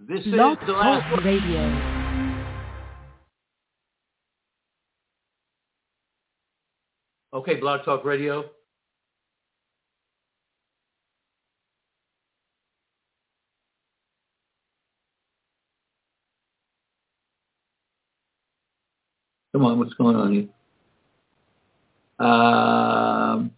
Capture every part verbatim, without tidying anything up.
This Blog is the last Talk Radio. Okay, Blog Talk Radio. Come on, what's going on here? Um,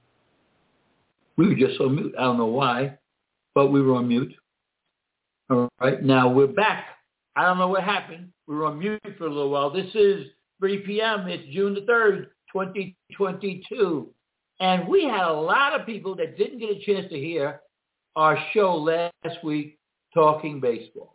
we were just on mute. I don't know why, but we were on mute. All right, now we're back. I don't know what happened. We were on mute for a little while. This is three p.m. It's June the third, twenty twenty-two. And we had a lot of people that didn't get a chance to hear our show last week, Talking Baseball.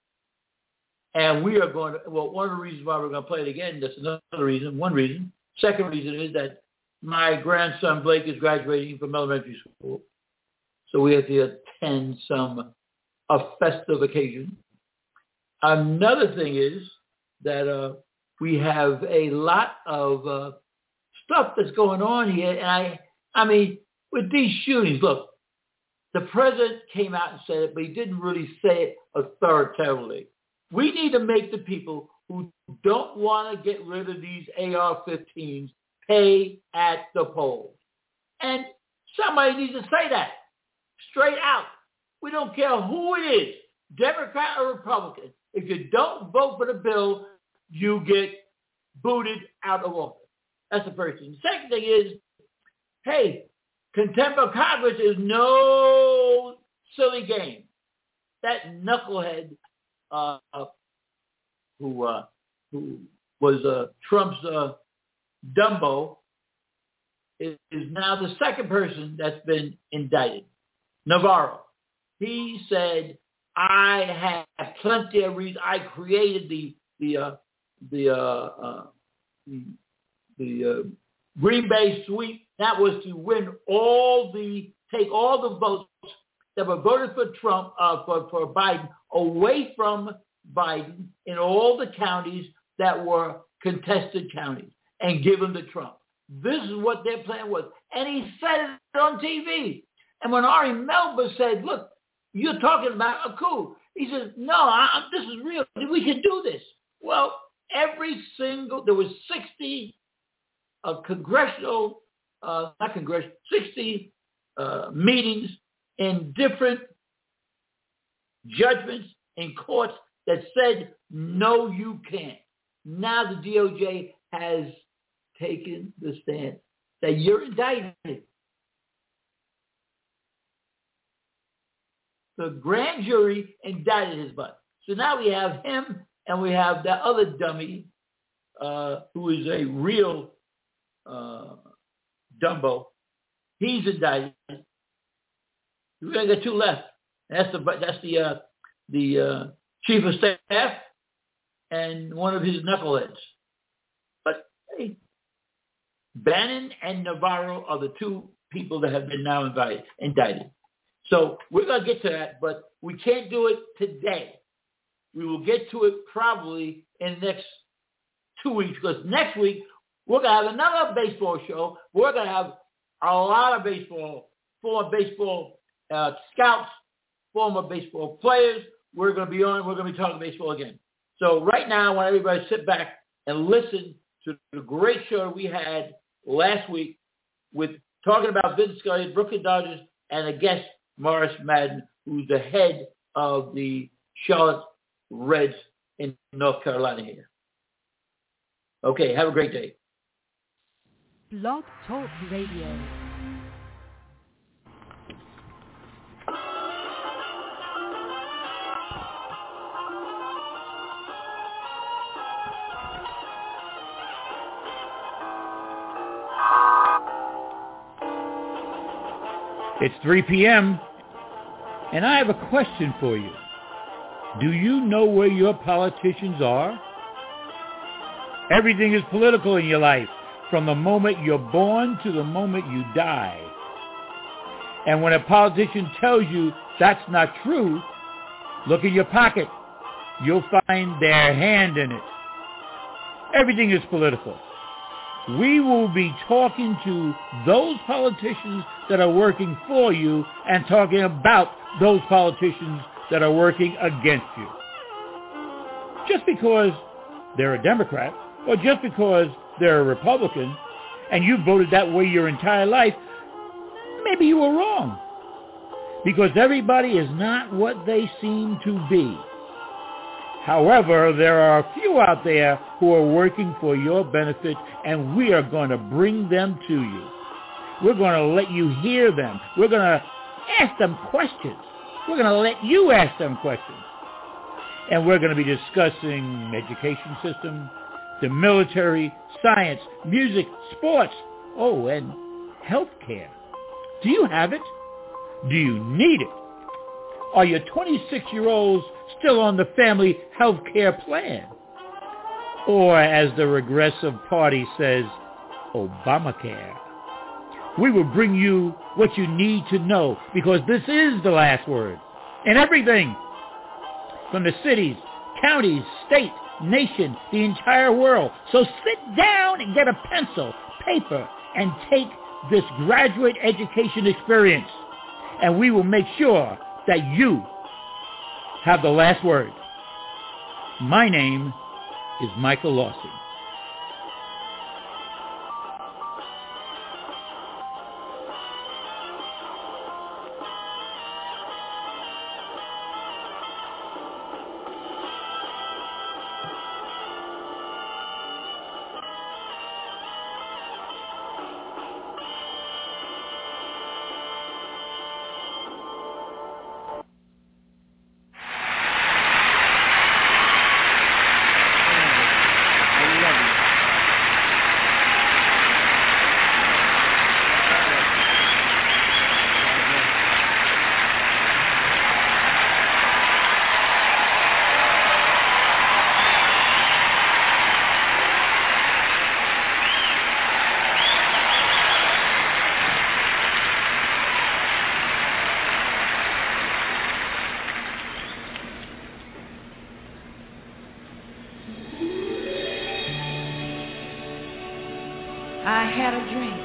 And we are going to, well, one of the reasons why we're going to play it again, that's another reason, one reason. Second reason is that my grandson Blake is graduating from elementary school. So we have to attend some, a festive occasion. Another thing is that uh, we have a lot of uh, stuff that's going on here. And I, I mean, with these shootings, look, the president came out and said it, but he didn't really say it authoritatively. We need to make the people who don't want to get rid of these A R fifteens pay at the polls. And somebody needs to say that straight out. We don't care who it is, Democrat or Republican. If you don't vote for the bill, you get booted out of office. That's the first thing. The second thing is, hey, contempt of Congress is no silly game. That knucklehead Uh, who uh, who was uh, Trump's uh, Dumbo, is, is now the second person that's been indicted. Navarro. He said, "I have plenty of reasons. I created the the uh, the, uh, uh, the the uh, Green Bay sweep. That was to win all the take all the votes that were voted for Trump, uh, for, for Biden, away from Biden in all the counties that were contested counties and give them to Trump." This is what their plan was. And he said it on T V. And when Ari Melber said, look, you're talking about a coup. He says, no, I, this is real. We can do this. Well, every single, there was sixty uh, congressional, uh, not congressional, sixty uh, meetings in different judgments in courts that said, no, you can't. Now the D O J has taken the stand that you're indicted. The grand jury indicted his butt. So now we have him and we have that other dummy uh, who is a real uh, Dumbo. He's indicted. We only got two left. That's the that's the uh, the uh, chief of staff and one of his knuckleheads. But hey, Bannon and Navarro are the two people that have been now invited, indicted. So we're gonna get to that, but we can't do it today. We will get to it probably in the next two weeks because next week we're gonna have another baseball show. We're gonna have a lot of baseball, former baseball. Uh, scouts, former baseball players, we're going to be on, we're going to be talking baseball again. So right now, I want everybody to sit back and listen to the great show we had last week with talking about Vin Scully, Brooklyn Dodgers, and a guest, Morris Madden, who's the head of the Charlotte Reds in North Carolina here. Okay, have a great day. Blog Talk Radio. It's three p.m., and I have a question for you. Do you know where your politicians are? Everything is political in your life, from the moment you're born to the moment you die. And when a politician tells you that's not true, look in your pocket. You'll find their hand in it. Everything is political. We will be talking to those politicians that are working for you and talking about those politicians that are working against you. just because they're a Democrat or just because they're a Republican and you voted that way your entire life, maybe you were wrong. Because everybody is not what they seem to be. However, there are a few out there who are working for your benefit, and we are going to bring them to you. We're going to let you hear them. We're going to ask them questions. We're going to let you ask them questions. And we're going to be discussing education system, the military, science, music, sports, oh, and healthcare. Do you have it? Do you need it? Are your twenty-six-year-olds still on the family health care plan? Or, as the regressive party says, Obamacare? We will bring you what you need to know, because this is the last word. And everything from the cities, counties, state, nation, the entire world. So sit down and get a pencil, paper, and take this graduate education experience. And we will make sure that you have the last word. My name is Michael Lawson. I had a dream.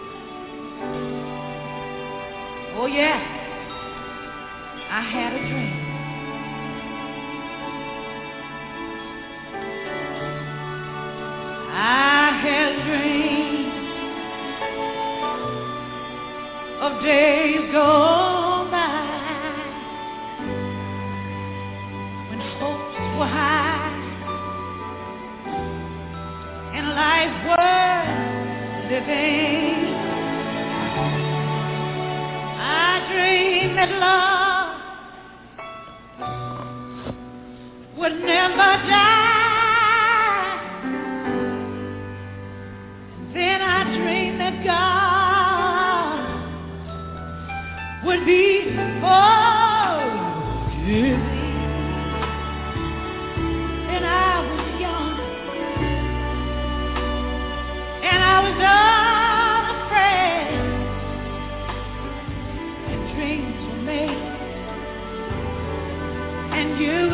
Oh yeah, I had a dream. I had a dream of days gone by when hopes were high and life was living. I dreamed that love would never die. And then I dreamed that God would be forgiving. And I was young, and I was unafraid, and dreams were made, and you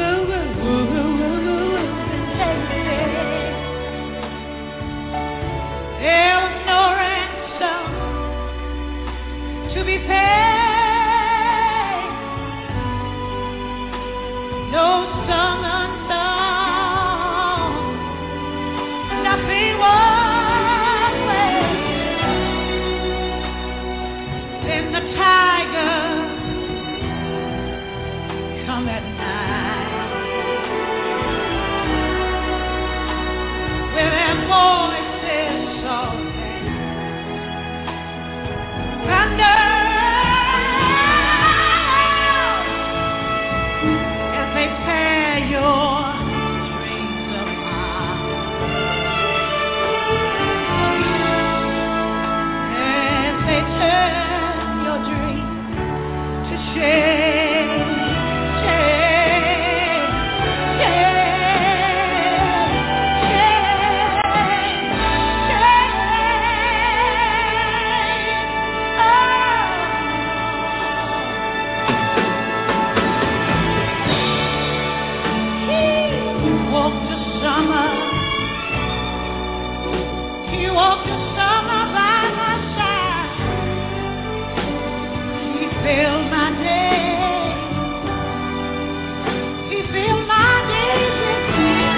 there was no ransom to be paid, no song unsung, nothing was wasted. Then the tiger come at night with their voices soft and thunder as they tear your dreams apart, as they turn your dreams to shame. Filled my day, he filled my days with peace.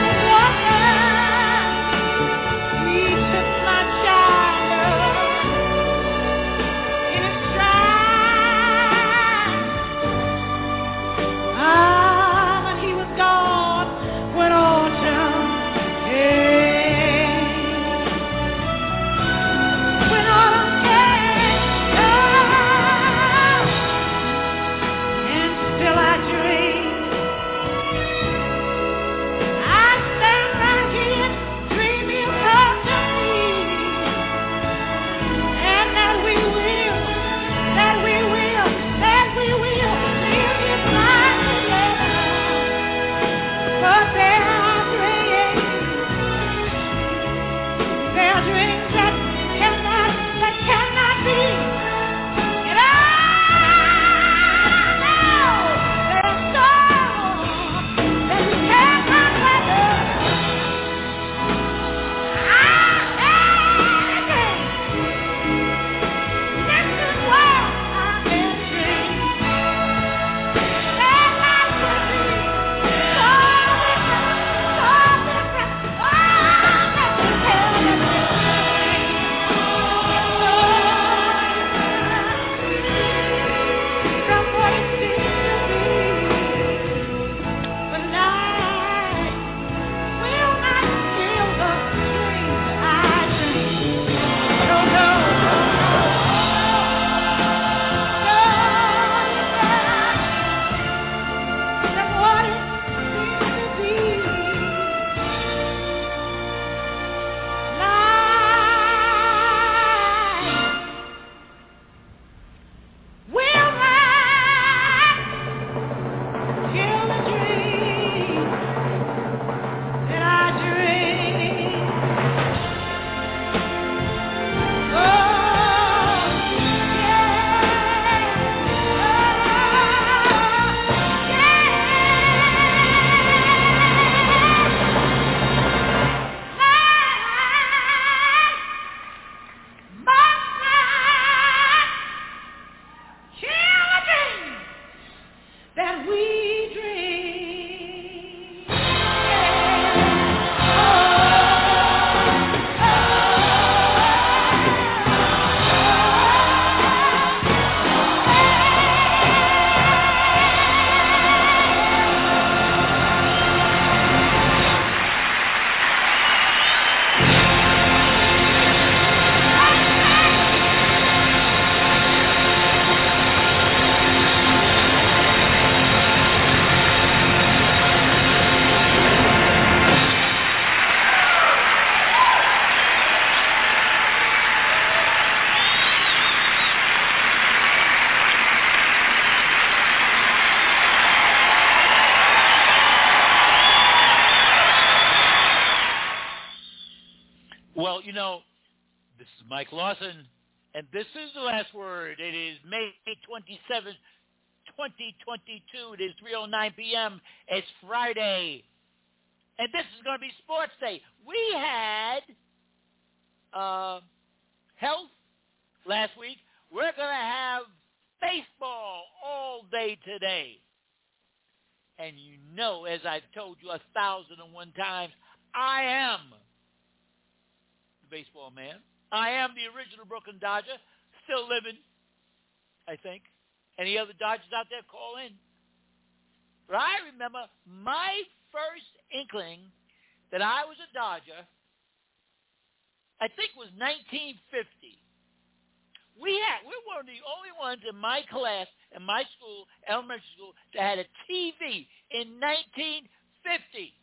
Well, you know, this is Mike Lawson, and this is the last word. It is May twenty-seventh, twenty twenty-two. It is three oh nine p.m. It's Friday, and this is going to be Sports Day. We had uh, health last week. We're going to have baseball all day today. And you know, as I've told you a thousand and one times, I am the baseball man. I am the original Brooklyn Dodger, still living, I think. Any other Dodgers out there, call in. But I remember my first inkling that I was a Dodger, I think was nineteen fifty. We had, we were one of the only ones in my class, in my school, elementary school, that had a T V in nineteen fifty.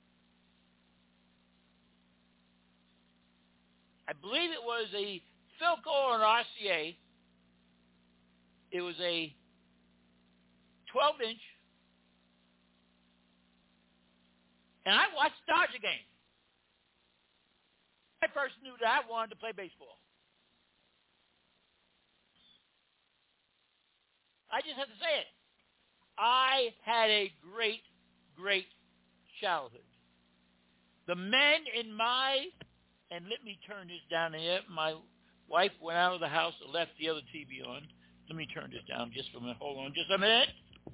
I believe it was a Philco or an R C A. It was a twelve inch. And I watched Dodger games. I first knew that I wanted to play baseball. I just have to say it. I had a great, great childhood. The men in my, and let me turn this down here. My wife went out of the house and left the other T V on. Let me turn this down just for a minute. Hold on just a minute.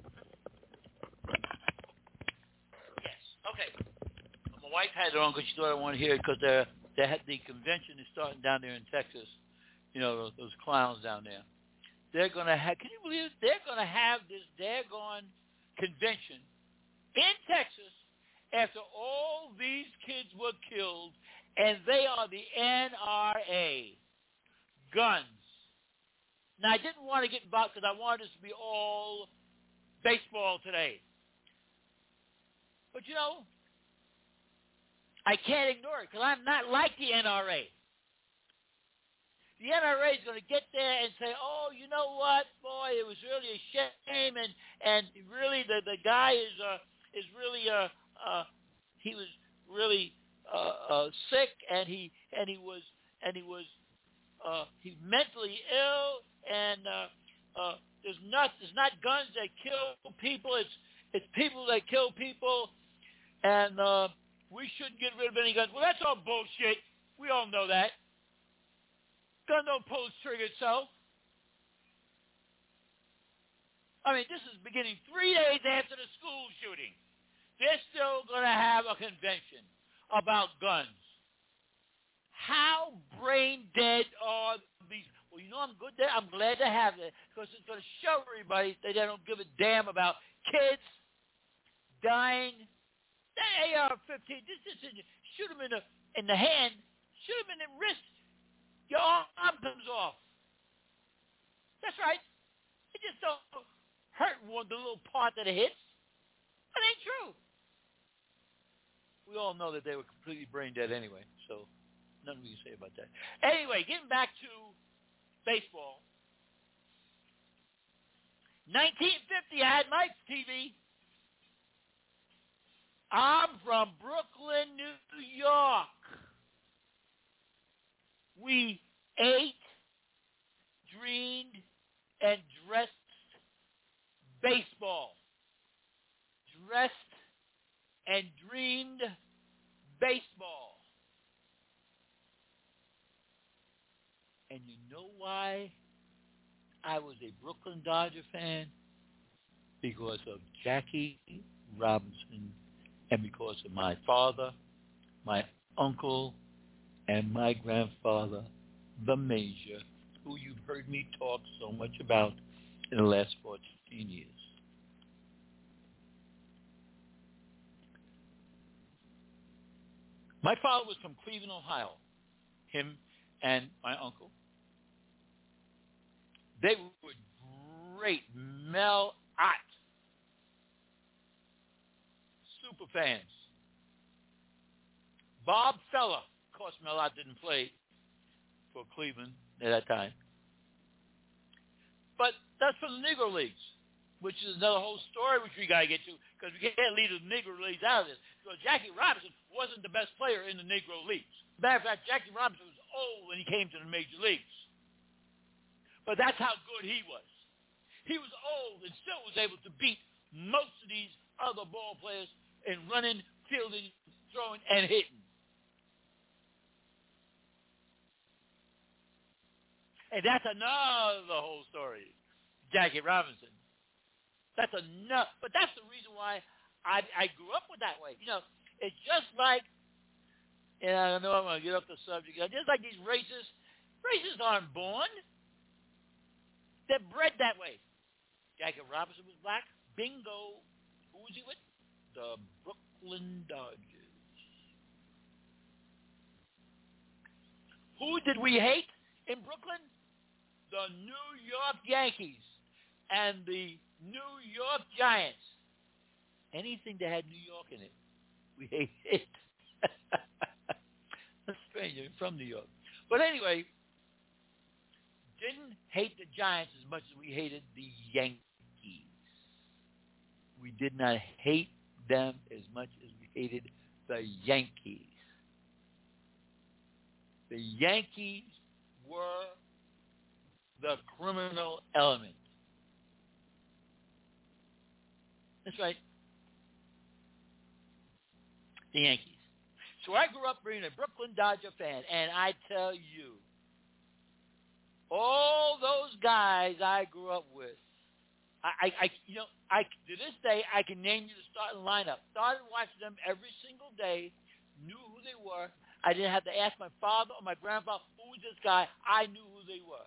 Yes. Okay. My wife had it on because she thought I wanted to hear it because they they had the convention is starting down there in Texas. You know, those, those clowns down there. They're going to have, can you believe it? They're going to have this daggone convention in Texas after all these kids were killed, and they are the N R A. Guns. Now, I didn't want to get involved because I wanted this to be all baseball today. But, you know, I can't ignore it because I'm not like the N R A. The N R A is going to get there and say, oh, you know what, boy, it was really a shame, and, and really the, the guy is uh, is really, uh, uh, he was really uh, uh, sick, and he and he was, and he was, uh, he's mentally ill, and uh, uh, there's not, there's not guns that kill people, it's, it's people that kill people, and uh, we shouldn't get rid of any guns. Well, that's all bullshit. We all know that. Gun don't pull its trigger itself. I mean, this is beginning three days after the school shooting. They're still going to have a convention about guns. How brain dead are these? Well, you know, I'm good. There. I'm glad to have it because it's going to show everybody that they don't give a damn about kids dying. That A R fifteen, just, just shoot them in the in the hand, shoot them in the wrist. Your arm comes off. That's right. It just don't hurt one the little part that it hits. That ain't true. We all know that they were completely brain dead anyway, so nothing we can say about that. Anyway, getting back to baseball. nineteen fifty, I had my T V. I'm from Brooklyn, New York. We ate, dreamed, and dressed baseball. Dressed and dreamed baseball. And you know why I was a Brooklyn Dodger fan? Because of Jackie Robinson and because of my father, my uncle, and my grandfather, the Major, who you've heard me talk so much about in the last fourteen years. My father was from Cleveland, Ohio, him and my uncle. They were great Mel Ott super fans. Bob Feller. Of course, Mel Ott didn't play for Cleveland at that time. But that's from the Negro Leagues, which is another whole story which we got to get to because we can't leave the Negro Leagues out of this. So Jackie Robinson wasn't the best player in the Negro Leagues. Matter of fact, Jackie Robinson was old when he came to the major leagues. But that's how good he was. He was old and still was able to beat most of these other ball players in running, fielding, throwing, and hitting. And that's another whole story, Jackie Robinson. That's enough. But that's the reason why I, I grew up with that way. You know, it's just like, and I know I'm going to get off the subject, just like these races. Races aren't born. They're bred that way. Jackie Robinson was black. Bingo. Who was he with? The Brooklyn Dodgers. Who did we hate in Brooklyn? The New York Yankees and the New York Giants. Anything that had New York in it, we hated it. That's strange. I'm from New York. But anyway, didn't hate the Giants as much as we hated the Yankees. We did not hate them as much as we hated the Yankees. The Yankees were the criminal element. That's right. The Yankees. So I grew up being a Brooklyn Dodger fan, and I tell you, all those guys I grew up with, I, I, I you know, I to this day I can name you the starting lineup. Started watching them every single day, knew who they were. I didn't have to ask my father or my grandfather, who is this guy? I knew who they were.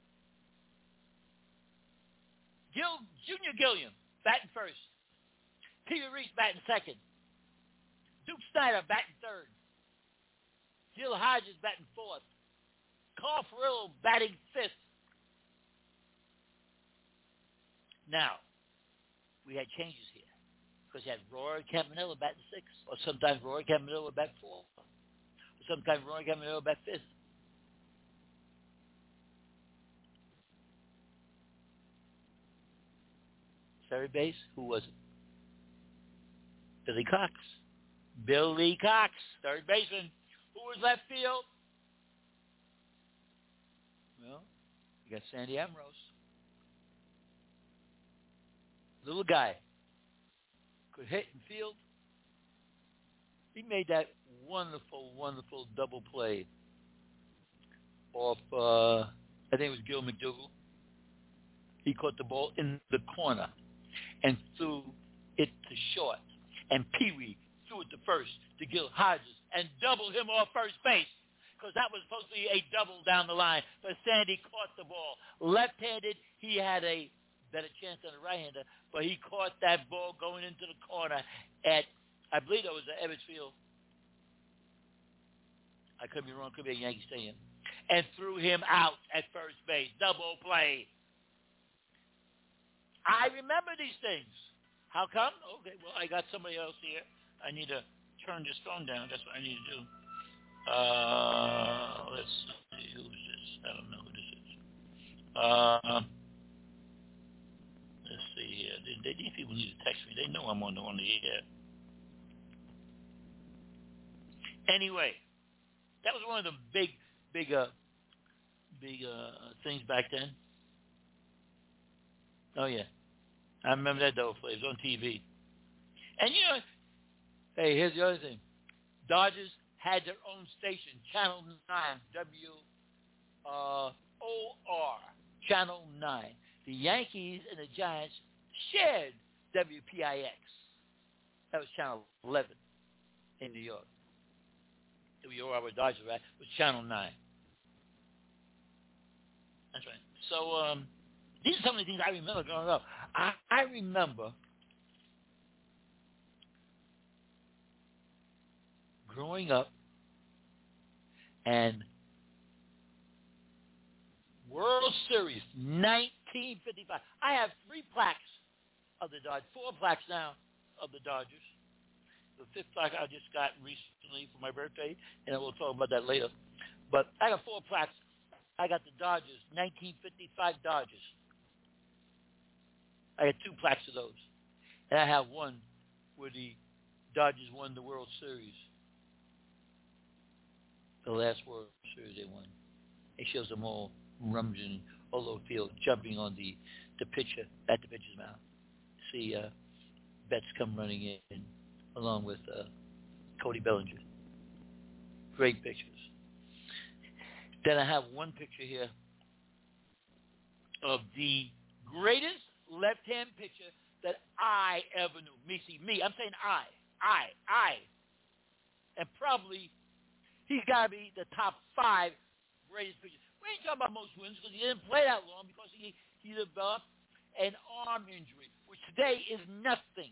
Gil, Junior Gilliam, batting first. Peter Reese, batting second. Duke Snyder, batting third. Gil Hodges, batting fourth. Carl Furillo, batting fifth. Now, we had changes here because you had Roy Campanella batting sixth, or sometimes Roy Campanella batting fourth, or sometimes Roy Campanella batting fifth. Third base, who was it? Billy Cox. Billy Cox, third baseman. Who was left field? Well, you got Sandy Ambrose. Little guy. Could hit and field. He made that wonderful, wonderful double play off, uh, I think it was Gil McDougall. He caught the ball in the corner and threw it to short. And Pee Wee threw it to first to Gil Hodges and doubled him off first base because that was supposed to be a double down the line. But Sandy caught the ball. Left-handed, he had a better chance than a right-hander, but he caught that ball going into the corner at, I believe it was at Ebbets Field. I could be wrong. Could be at Yankee Stadium. And threw him out at first base. Double play. I remember these things. How come? Okay, well, I got somebody else here. I need to turn this phone down. That's what I need to do. Uh, let's see. Who is this? I don't know who this is. Uh, let's see here. They, they, these people need to text me. They know I'm on the, on the air. Anyway, that was one of the big, big, uh, big uh, things back then. Oh, yeah. I remember that double play. It was on T V. And, you know, hey, here's the other thing. Dodgers had their own station, Channel nine, W O R, Channel nine. The Yankees and the Giants shared W P I X. That was Channel eleven in New York. W O R, where Dodgers were at, was Channel nine. That's right. So, um... these are some of the things I remember growing up. I, I remember growing up and World Series nineteen fifty-five. I have three plaques of the Dodgers, four plaques now of the Dodgers. The fifth plaque I just got recently for my birthday, and we'll talk about that later. But I got four plaques. I got the Dodgers, nineteen fifty-five Dodgers. I had two plaques of those. And I have one where the Dodgers won the World Series. the last World Series they won. It shows them all rummaging all over the field, jumping on the, the pitcher, at the pitcher's mouth. See uh, Betts come running in, along with uh, Cody Bellinger. Great pictures. Then I have one picture here of the greatest left-hand pitcher that I ever knew. Me, see, me. I'm saying I. I. I. And probably he's got to be the top five greatest pitchers. We ain't talking about most wins because he didn't play that long because he, he developed an arm injury, which today is nothing.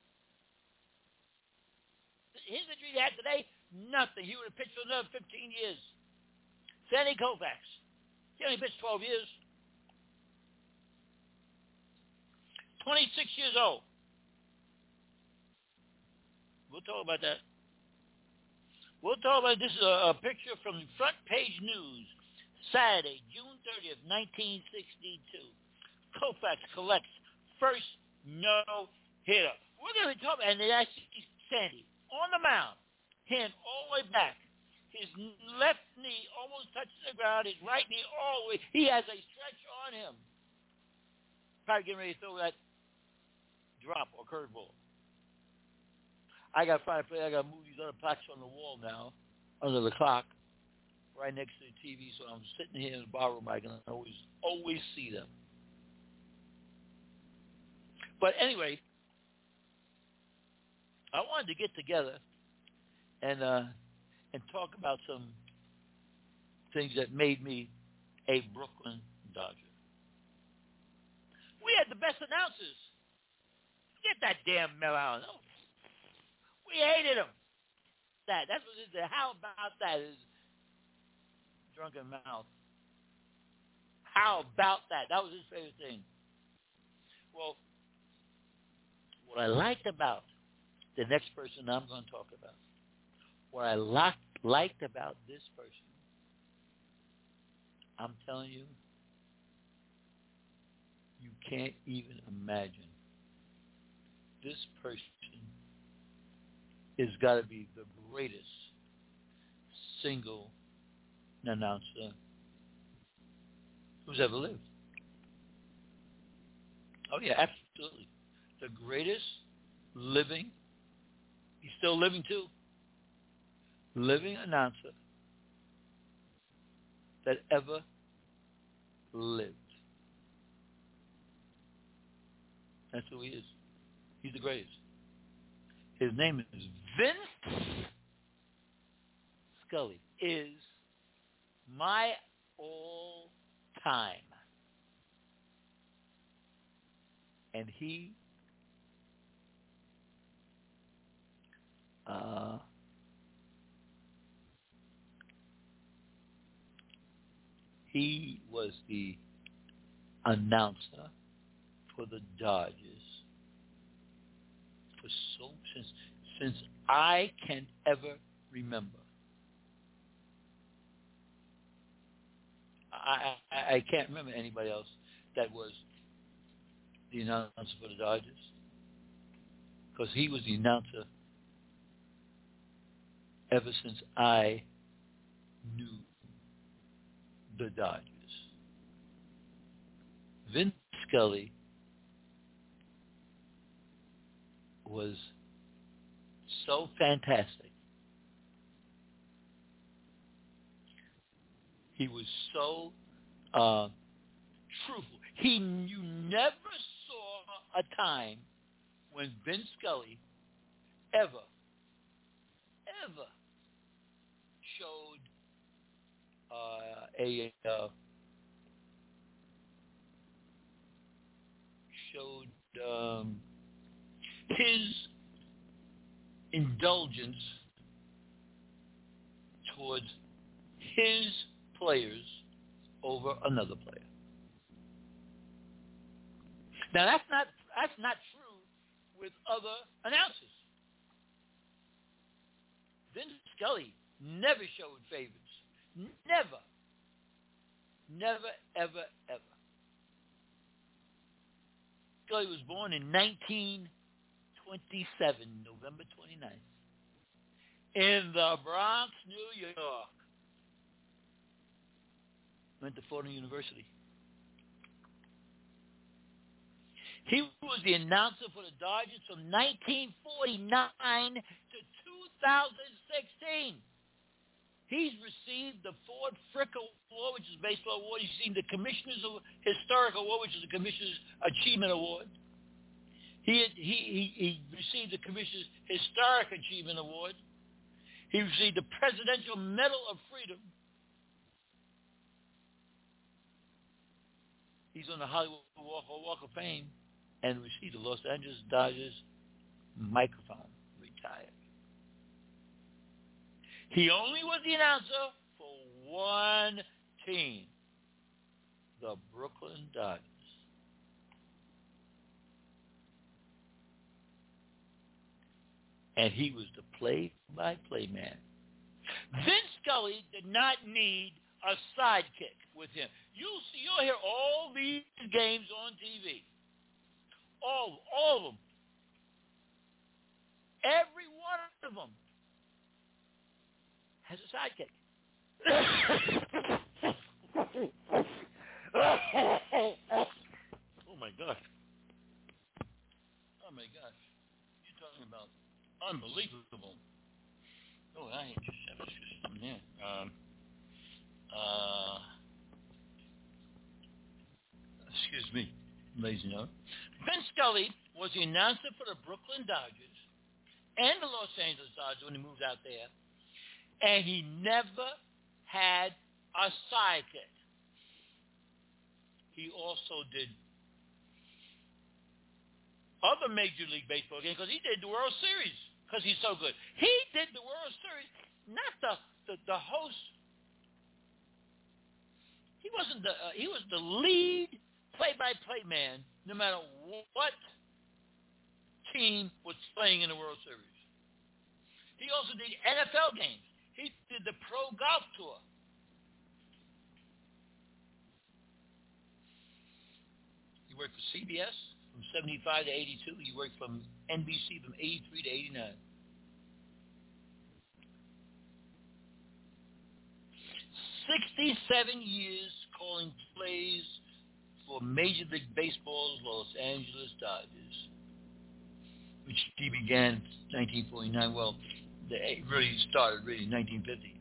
His injury he had today, nothing. He would have pitched for another fifteen years. Sandy Koufax. He only pitched twelve years. twenty-six years old. We'll talk about that. We'll talk about this. This is a, a picture from the Front Page News, Saturday, June thirtieth, nineteen sixty-two. Koufax collects first no-hitter. We're going to be talking, and that's Sandy on the mound, hand all the way back. His left knee almost touches the ground. His right knee all the way. He has a stretch on him. Probably getting ready to throw that drop or curveball. I got to find a place. I got to move these other plaques on the wall now, under the clock, right next to the T V. So I'm sitting here in the bar room. I can always, always see them. But anyway, I wanted to get together and uh, and talk about some things that made me a Brooklyn Dodger. We had the best announcers. Get that damn Mel Allen. Oh, we hated him. That that's what it is. How about that? Is drunken mouth. How about that? That was his favorite thing. Well, what I liked about the next person I'm going to talk about, what I liked, liked about this person, I'm telling you, you can't even imagine. This person has got to be the greatest single announcer who's ever lived. Oh, yeah, absolutely. The greatest living, he's still living too, living announcer that ever lived. That's who he is. He's the greatest. His name is Vince Scully. Is my all-time. And he uh, he was the announcer for the Dodgers for so since since I can ever remember. I, I I can't remember anybody else that was the announcer for the Dodgers, because he was the announcer ever since I knew the Dodgers. Vince Scully was so fantastic. He was so uh, truthful. He, you never saw a time when Vince Scully ever, ever showed uh, a uh, showed um, his indulgence towards his players over another player. Now that's not that's not true with other announcers. Vince Scully never showed favorites. Never. Never, ever, ever. Scully was born in nineteen twenty-seven, November twenty-ninth, in the Bronx, New York. Went to Fordham University. He was the announcer for the Dodgers from nineteen forty-nine to two thousand sixteen. He's received the Ford Frick Award, which is a baseball award. He's received the Commissioner's Historic Award, which is a Commissioner's Achievement Award. He, had, he, he, he received the Commissioner's Historic Achievement Award. He received the Presidential Medal of Freedom. He's on the Hollywood Walk, Walk of Fame and received the Los Angeles Dodgers microphone, retired. He only was the announcer for one team, the Brooklyn Dodgers. And he was the play-by-play man. Vince Scully did not need a sidekick with him. You'll see, you'll hear all these games on T V. All, all of them. Every one of them has a sidekick. Oh my gosh. Oh my gosh. You're talking about unbelievable. Oh, I hate just have something there. Um, uh, excuse me, ladies and gentlemen. Vince Scully was the announcer for the Brooklyn Dodgers and the Los Angeles Dodgers when he moved out there, and he never had a sidekick. He also did other Major League Baseball games because he did the World Series because he's so good. He did the World Series, not the the, the host. He wasn't the uh, he was the lead play-by-play man no matter what team was playing in the World Series. He also did N F L games. He did the Pro Golf Tour. He worked for C B S from seventy-five to eighty-two. He worked from N B C from eighty-three to eighty-nine. sixty-seven years calling plays for Major League Baseball's Los Angeles Dodgers, which he began in nineteen forty-nine. Well, it really started really in nineteen fifty.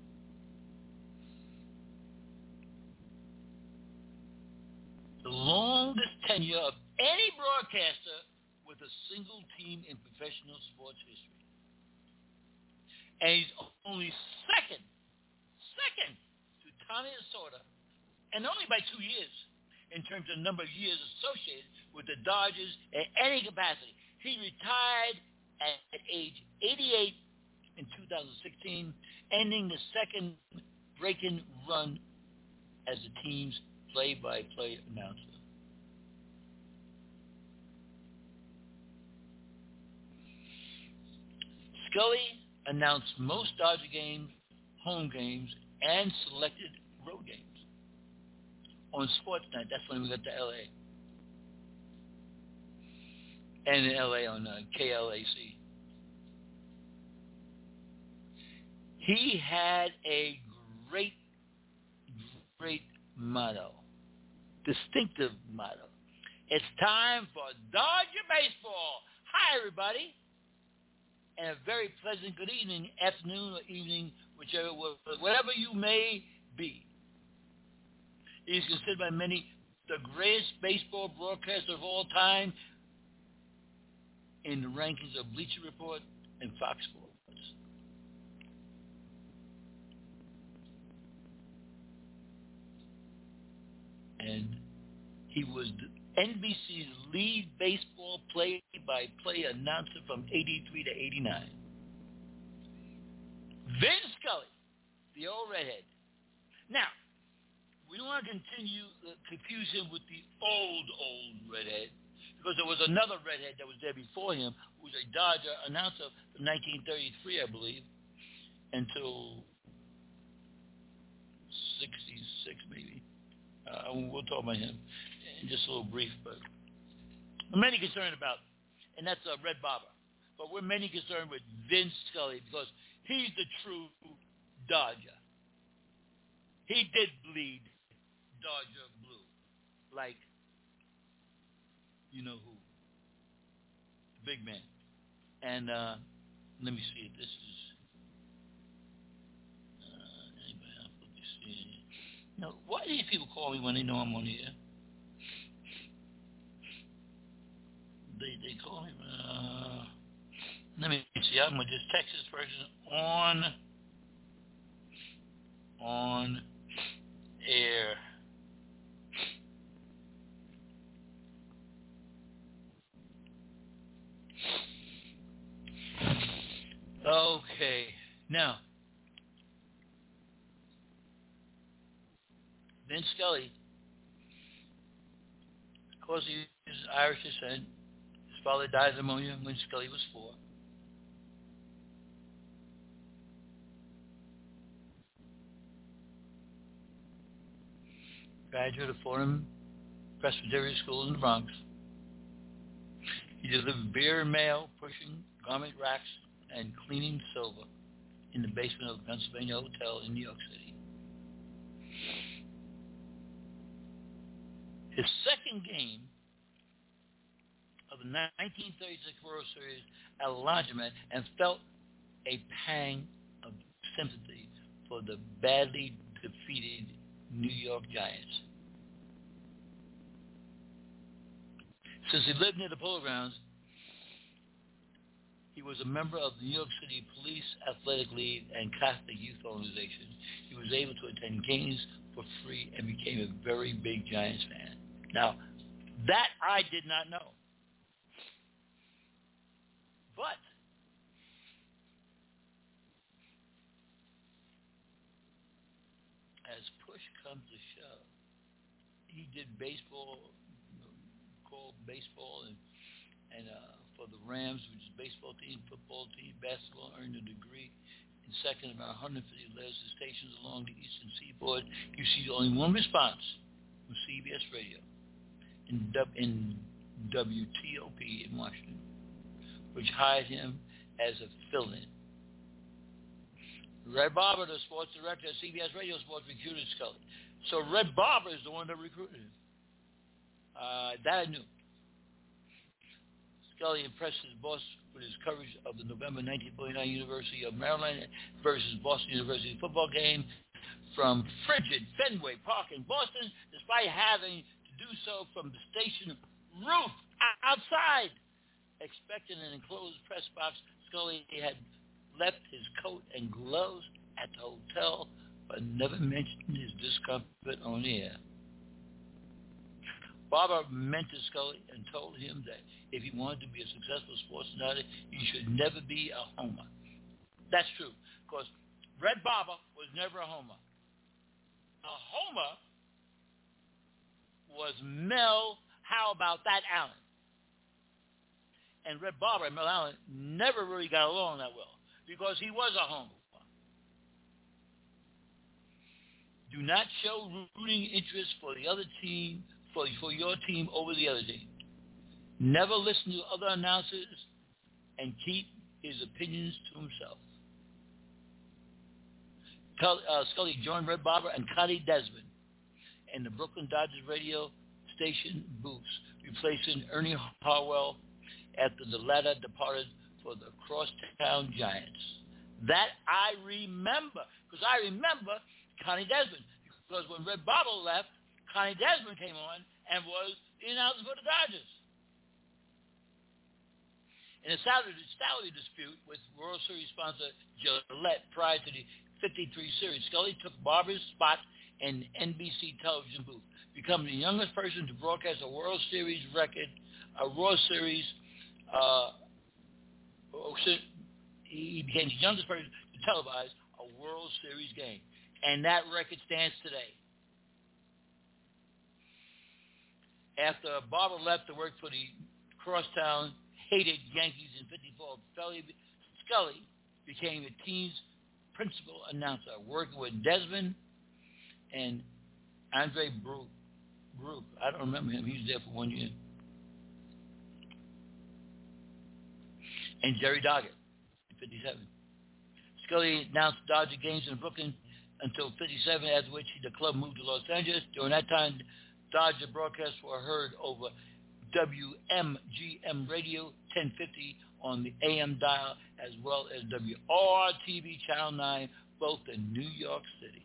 The longest tenure of any broadcaster with a single team in professional sports history. And he's only second, second to Tommy Lasorda, and only by two years in terms of number of years associated with the Dodgers in any capacity. He retired at, at age eighty-eight in two thousand sixteen, ending the second breaking run as the team's play-by-play announcer. Scully announced most Dodger games, home games, and selected road games. On Sportsnet, that's when we got to L A. And in L A on uh, K L A C. He had a great, great motto, distinctive motto. It's time for Dodger baseball. Hi, everybody. And a very pleasant good evening, afternoon or evening, whichever, whatever you may be. He's considered by many the greatest baseball broadcaster of all time in the rankings of Bleacher Report and Fox Sports. And he was N B C's lead baseball play-by-play announcer from eighty-three to eighty-nine. Vince Scully, the old redhead. Now, we don't want to continue to confuse him with the old, old redhead, because there was another redhead that was there before him, who was a Dodger announcer from nineteen thirty-three, I believe, until sixty-six, maybe. Uh, we'll talk about him in just a little brief, but we're mainly concerned about, and that's uh, Red Barber, but we're mainly concerned with Vince Scully because he's the true Dodger. He did bleed Dodger blue, like you know who, the big man. And uh, let me see if this is uh, anybody else. Let me see. No, why do these people call me when they know I'm on the air? They they call me. Uh, let me see. I'm gonna just text this person on on air. Okay. Now, Vince Scully, of course, he is Irish descent. His father died of pneumonia when Scully was four. Graduate of Fordham Presbyterian School in the Bronx. He delivered beer and mail, pushing garment racks and cleaning silver in the basement of the Pennsylvania Hotel in New York City. His second game of the nineteen thirty-six World Series at a laundromat and felt a pang of sympathy for the badly defeated New York Giants. Since he lived near the Polo Grounds, he was a member of the New York City Police Athletic League and Catholic Youth Organization. He was able to attend games for free and became a very big Giants fan. Now, that I did not know. But as push comes to shove, he did baseball, called baseball, and and uh, for the Rams, which is baseball team, football team, basketball, earned a degree in second about one hundred fifty legislative stations along the eastern seaboard. You see only one response from C B S Radio in, in W T O P in Washington, which hired him as a fill-in. Red Barber, the sports director at C B S Radio Sports, recruited Scully. So Red Barber is the one that recruited him. Uh, that I knew. Scully impressed his boss with his coverage of the November nineteen forty-nine University of Maryland versus Boston University football game from frigid Fenway Park in Boston, despite having to do so from the station roof outside. Expecting an enclosed press box, Scully had left his coat and gloves at the hotel, but never mentioned his discomfort on the air. Barber mentored Scully and told him that if he wanted to be a successful sports writer, he should never be a homer. That's true, because Red Barber was never a homer. A homer was Mel, how about that, Allen. And Red Barber and Mel Allen never really got along that well because he was a homer. Do not show rooting interest for the other team, for, for your team over the other team. Never listen to other announcers and keep his opinions to himself. Uh, Scully joined Red Barber and Connie Desmond in the Brooklyn Dodgers radio station booths, replacing Ernie Harwell after the latter departed for the Crosstown Giants. That I remember, because I remember Connie Desmond, because when Red Barber left, Connie Desmond came on and was the announcer for the Dodgers. In a salary, salary dispute with World Series sponsor Gillette prior to the fifty-three series, Scully took Barber's spot in N B C television booth, becoming the youngest person to broadcast a World Series record, a World Series. Uh, he became the youngest person to televise a World Series game, and that record stands today. After Barber left to work for the crosstown hated Yankees in fifty-four, Scully became the team's principal announcer, working with Desmond and Andre Brook. Brook. I don't remember him. He was there for one year. And Jerry Doggett in fifty-seven. Scully announced Dodger games in the Brooklyn until fifty-seven, after which the club moved to Los Angeles. During that time, Dodger broadcasts were heard over W M G M Radio ten fifty on the A M dial, as well as W R T V Channel nine, both in New York City.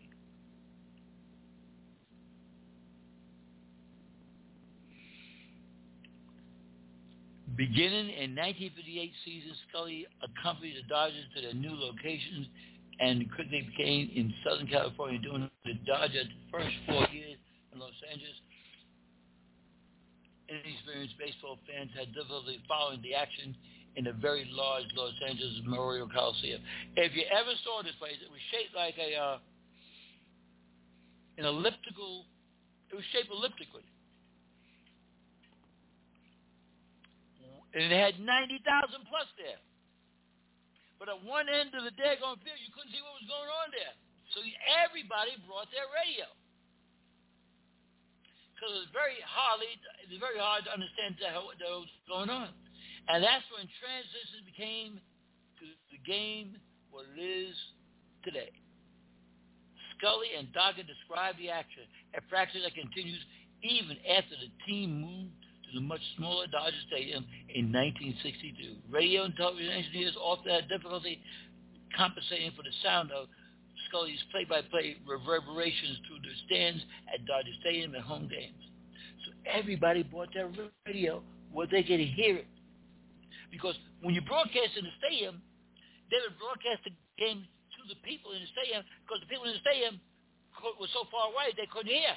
Beginning in nineteen fifty-eight season, Scully accompanied the Dodgers to their new locations and quickly became in Southern California, doing the Dodgers' first four years in Los Angeles. Inexperienced baseball fans had difficulty following the action in the very large Los Angeles Memorial Coliseum. If you ever saw this place, it was shaped like a uh, an elliptical. It was shaped elliptically. And it had ninety thousand plus there. But at one end of the daggone field, you couldn't see what was going on there. So everybody brought their radio. Because it was very hardly, it was very hard to understand what was going on. And that's when transitions became to the game what it is today. Scully and Doggett described the action, a practice that continues even after the team moved to the much smaller Dodger Stadium in nineteen sixty-two. Radio and television engineers often had difficulty compensating for the sound of Scully's play-by-play reverberations through the stands at Dodger Stadium and home games. So everybody bought their radio where they could hear it. Because when you broadcast in the stadium, they would broadcast the game to the people in the stadium because the people in the stadium were so far away they couldn't hear.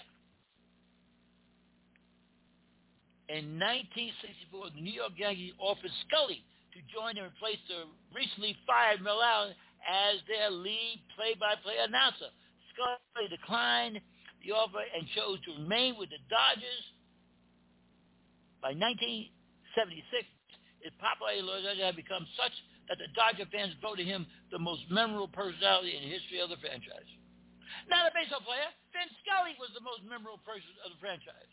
In nineteen sixty-four, the New York Yankees offered Scully to join and replace the recently fired Mel Allen as their lead play-by-play announcer. Scully declined the offer and chose to remain with the Dodgers. By nineteen seventy-six, his popularity in Los Angeles had become such that the Dodger fans voted him the most memorable personality in the history of the franchise. Not a baseball player, Vince Scully was the most memorable person of the franchise.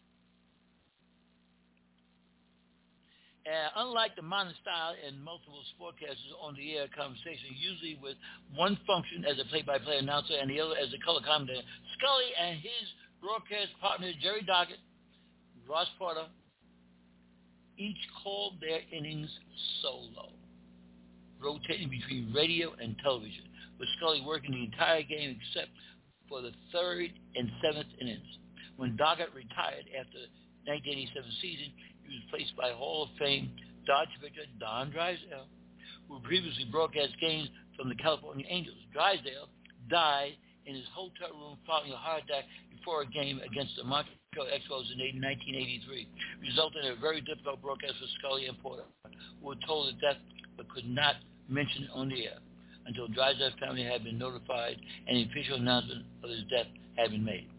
Uh, unlike the modern style and multiple sportcasters on the air conversation, usually with one function as a play-by-play announcer and the other as a color commentator, Scully and his broadcast partner, Jerry Doggett, Ross Porter, each called their innings solo, rotating between radio and television, with Scully working the entire game except for the third and seventh innings. When Doggett retired after the nineteen eighty-seven season, he was replaced by Hall of Fame Dodger pitcher Don Drysdale, who previously broadcast games from the California Angels. Drysdale died in his hotel room following a heart attack before a game against the Montreal Expos in nineteen eighty-three, resulting in a very difficult broadcast for Scully and Porter, who were told of death but could not mention it on the air until Drysdale's family had been notified and the official announcement of his death had been made.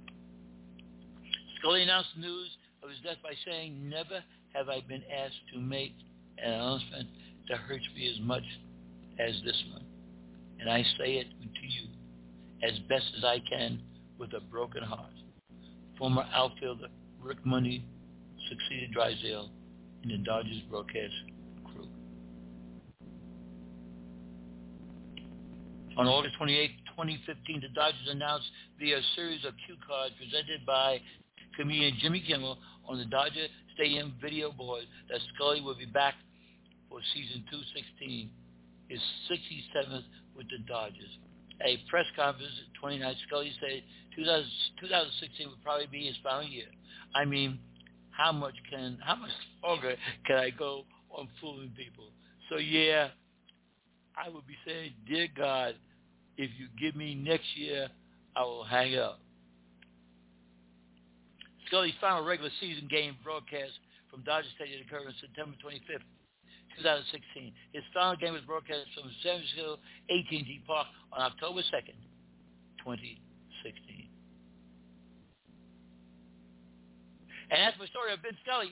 Scully announced the news of his death by saying, "Never have I been asked to make an announcement that hurts me as much as this one. And I say it to you as best as I can with a broken heart." Former outfielder Rick Money succeeded Drysdale in the Dodgers broadcast crew. On August twenty-eighth, twenty fifteen, the Dodgers announced via a series of cue cards presented by comedian Jimmy Kimmel on the Dodger Stadium video board that Scully would be back for season two sixteen, his sixty-seventh with the Dodgers. At a press conference at twenty-nine, Scully said two thousand sixteen would probably be his final year. I mean, how much can, how much longer can I go on fooling people? So yeah, I would be saying, dear God, if you give me next year, I will hang up. Scully's final regular season game broadcast from Dodger Stadium occurred on September twenty-fifth, twenty sixteen. His final game was broadcast from San Francisco A T and T Park on October second, twenty sixteen. And that's my story of Vince Scully.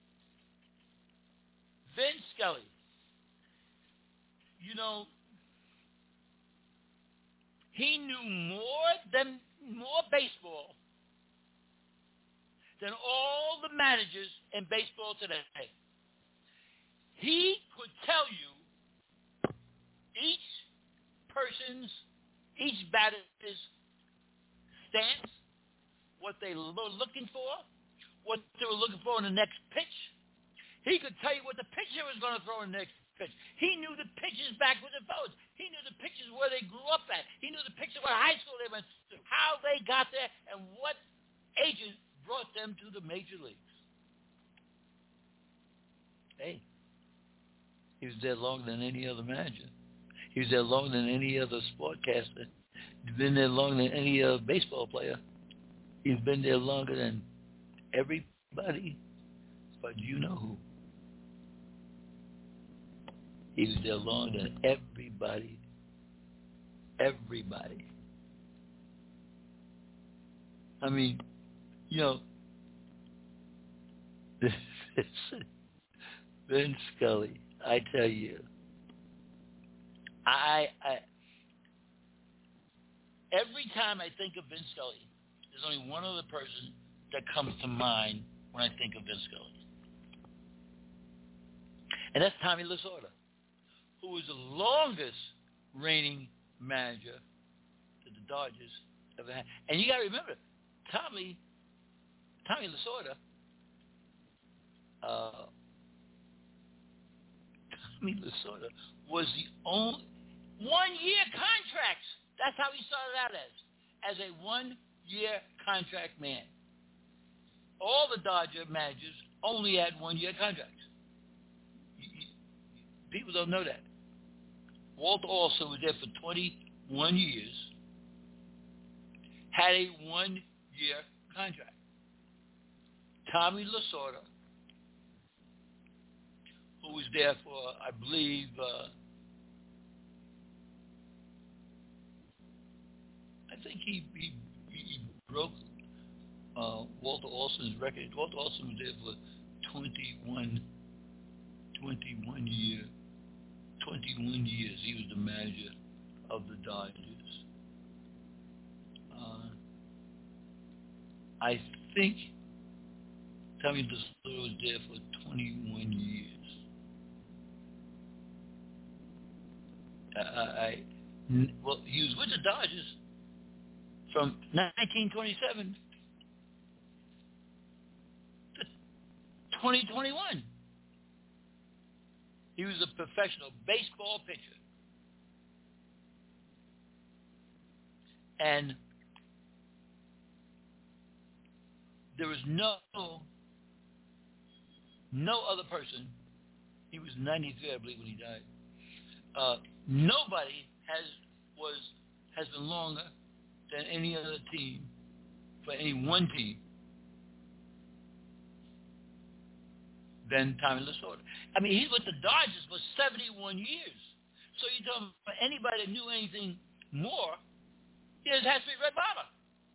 Vince Scully. You know, he knew more than more baseball than all the managers in baseball today. He could tell you each person's each batter's stance, what they were looking for, what they were looking for in the next pitch. He could tell you what the pitcher was going to throw in the next pitch. He knew the pitches backwards and forwards. He knew the pitches where they grew up at. He knew the pitches what high school they went to, how they got there, and what agent brought them to the major leagues. Hey, he was there longer than any other manager. He was there longer than any other sportcaster. He's been there longer than any other baseball player. He's been there longer than everybody, but you know who. He was there longer than everybody. Everybody. I mean, you know, this is Vin Scully, I tell you, I, I, every time I think of Vin Scully, there's only one other person that comes to mind when I think of Vin Scully. And that's Tommy Lasorda, who was the longest reigning manager that the Dodgers ever had. And you got to remember, Tommy, Tommy Lasorda, uh, Tommy Lasorda was the only one-year contracts. That's how he started out as, as a one-year contract man. All the Dodger managers only had one-year contracts. People don't know that. Walter also was there for twenty-one years, had a one-year contract. Tommy Lasorda, who was there for, I believe, uh, I think he, he, he broke uh, Walter Olson's record. Walter Olson was there for twenty-one, twenty-one years. twenty-one years he was the manager of the Dodgers. Uh, I think Tommy Lasorda was there for twenty-one years. I, I, well, he was with the Dodgers from nineteen twenty-seven to twenty twenty-one. He was a professional baseball pitcher. And there was no no other person. He was ninety-three, I believe, when he died. Uh, nobody has was has been longer than any other team for any one team than Tommy Lasorda. I mean, he's with the Dodgers for seventy-one years. So you're talking about anybody that knew anything more, it has to be Red Barber.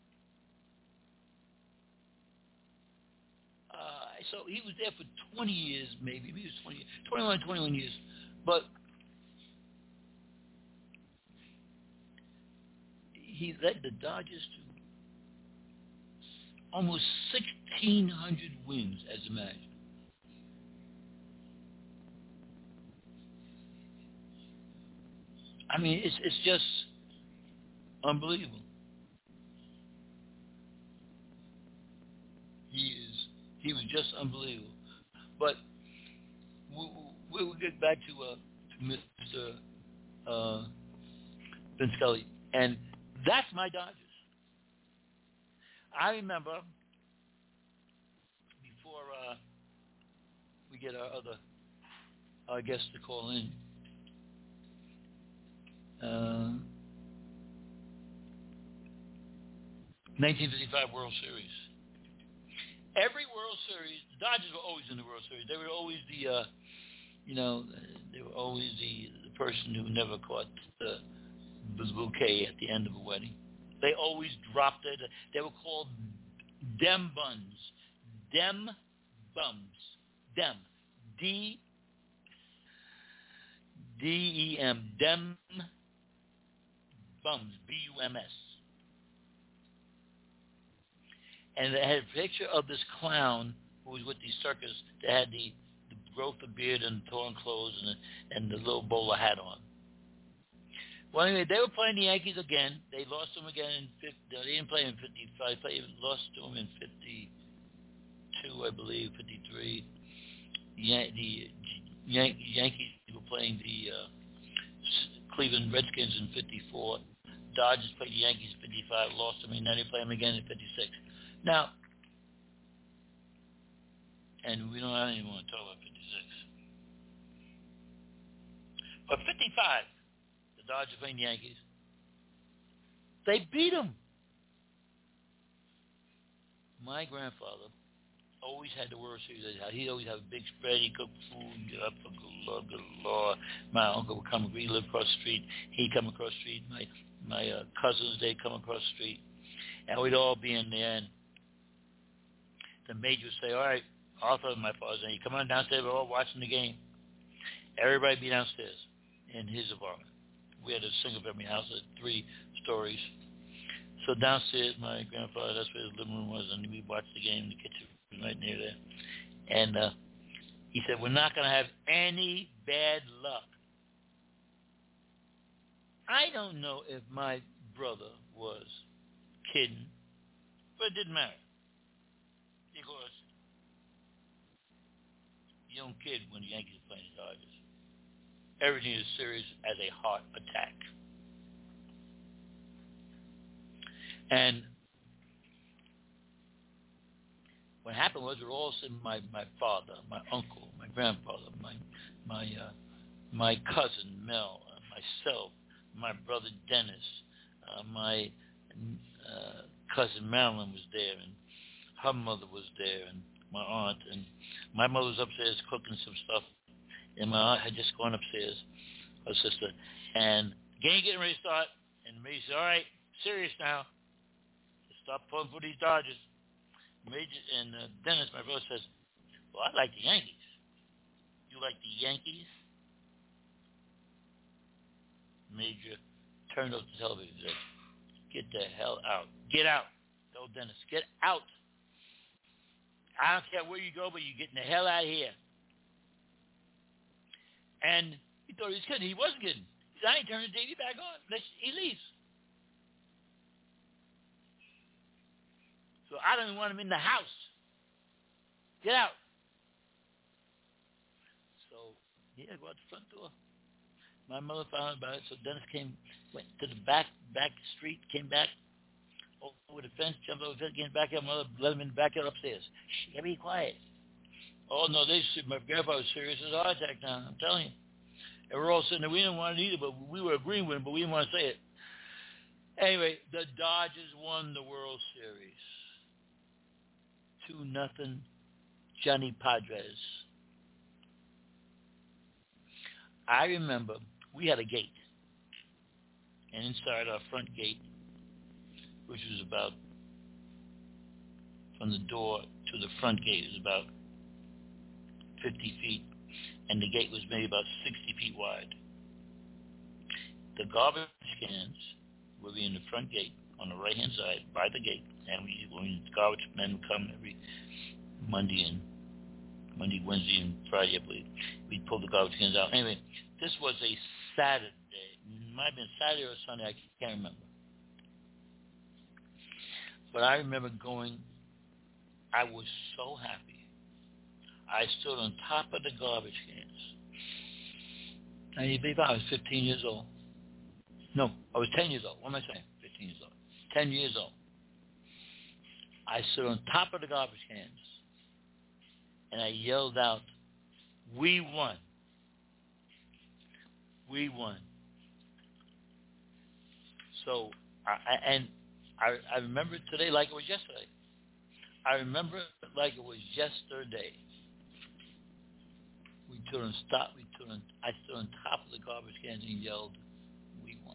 Uh, so he was there for twenty years, maybe. Maybe it was twenty, twenty-one, twenty-one years. But he led the Dodgers to almost sixteen hundred wins as a manager. I mean, it's it's just unbelievable. He is he was just unbelievable. But we'll, we'll get back to uh, to Mister Uh, Vin Scully, and that's my Dodgers. I remember before uh, we get our other our guests to call in. Uh, nineteen fifty-five World Series. Every World Series, the Dodgers were always in the World Series. They were always the, uh, you know, they were always the, the person who never caught the, the bouquet at the end of a wedding. They always dropped it. They were called Dem Buns. Dem Bums. Dem. D. D E M. Dem Bums. B U M S. And they had a picture of this clown who was with the circus that had the, the growth of beard and torn clothes and the, and the little bowler hat on. Well, anyway, they were playing the Yankees again. They lost them again in fifty. No, they didn't play in fifty-five. They lost to them in fifty-two, I believe, fifty-three. Yan- the Yan- Yankees were playing the uh, Cleveland Redskins in fifty-four. Dodgers played the Yankees in fifty-five, lost them, and then they play them again in fifty-six. Now, and we don't I don't even want to talk about fifty-six. But fifty-five, the Dodgers playing the Yankees. They beat them. My grandfather always had the World Series. He always had a big spread. He cooked food. Get up for good Lord, good Lord. My uncle would come. We lived across the street. He'd come across the street. My my uh, cousins, they'd come across the street. And we'd all be in there. And the major would say, all right, Arthur, my father's name, you come on downstairs. We're all watching the game. Everybody be downstairs in his apartment. We had a single-family house at three stories. So downstairs, my grandfather, that's where his living room was, and we watched the game in the kitchen right near there. And uh, he said, we're not going to have any bad luck. I don't know if my brother was kidding, but it didn't matter. Because you don't kid when the Yankees are playing the Dodgers. Everything is serious as a heart attack. And what happened was we were all sitting, my, my father, my uncle, my grandfather, my my uh, my cousin Mel, uh, myself, my brother Dennis, uh, my uh, cousin Marilyn was there, and her mother was there, and my aunt, and my mother was upstairs cooking some stuff, and my aunt had just gone upstairs, her sister, and game getting ready to start, and Major said, all right, serious now, stop pulling for these Dodgers. Major and uh, Dennis, my brother, says, well, I like the Yankees. You like the Yankees? Major turned off the television and said, get the hell out. Get out. Told Dennis, get out. I don't care where you go, but you're getting the hell out of here. And he thought he was kidding. He wasn't kidding. He said, I ain't turning the T V back on. He leaves. So I don't even want him in the house. Get out. So he had to go out the front door. My mother found out about it, so Dennis came, went to the back back street, came back over the fence, jumped over the fence, came back up. Mother let him in the backyard upstairs. Shh, be quiet. Oh, no, they my grandpa was serious as a heart attack now, I'm telling you. And we're all sitting there. We didn't want it either, but we were agreeing with him, but we didn't want to say it. Anyway, the Dodgers won the World Series. Two nothing, Johnny Padres. I remember we had a gate, and inside our front gate, which was about from the door to the front gate, was about fifty feet, and the gate was maybe about sixty feet wide. The garbage cans would be in the front gate on the right-hand side by the gate, and we, when the garbage men would come every Monday and Monday, Wednesday, and Friday, I believe, we'd pull the garbage cans out. Anyway, this was a Saturday. It might have been Saturday or Sunday. I can't remember. But I remember going, I was so happy. I stood on top of the garbage cans. And you believe I was fifteen years old. No, I was ten years old. What am I saying? fifteen years old. ten years old. I stood on top of the garbage cans, and I yelled out, we won. We won. So, I, and I, I remember it today like it was yesterday. I remember it like it was yesterday. We stood on stop. We stood on. I stood on top of the garbage cans and yelled, "We won!"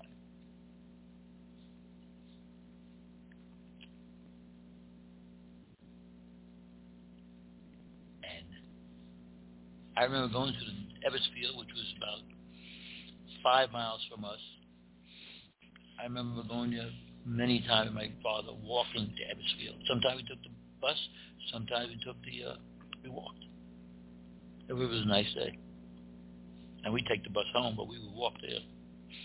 And I remember going to the Ebbets Field, which was about five miles from us. I remember going there many times with my father, walking to Ebbets Field. Sometimes we took the bus. Sometimes we took the, uh, we walked. If it was a nice day. And we'd take the bus home, but we would walk there.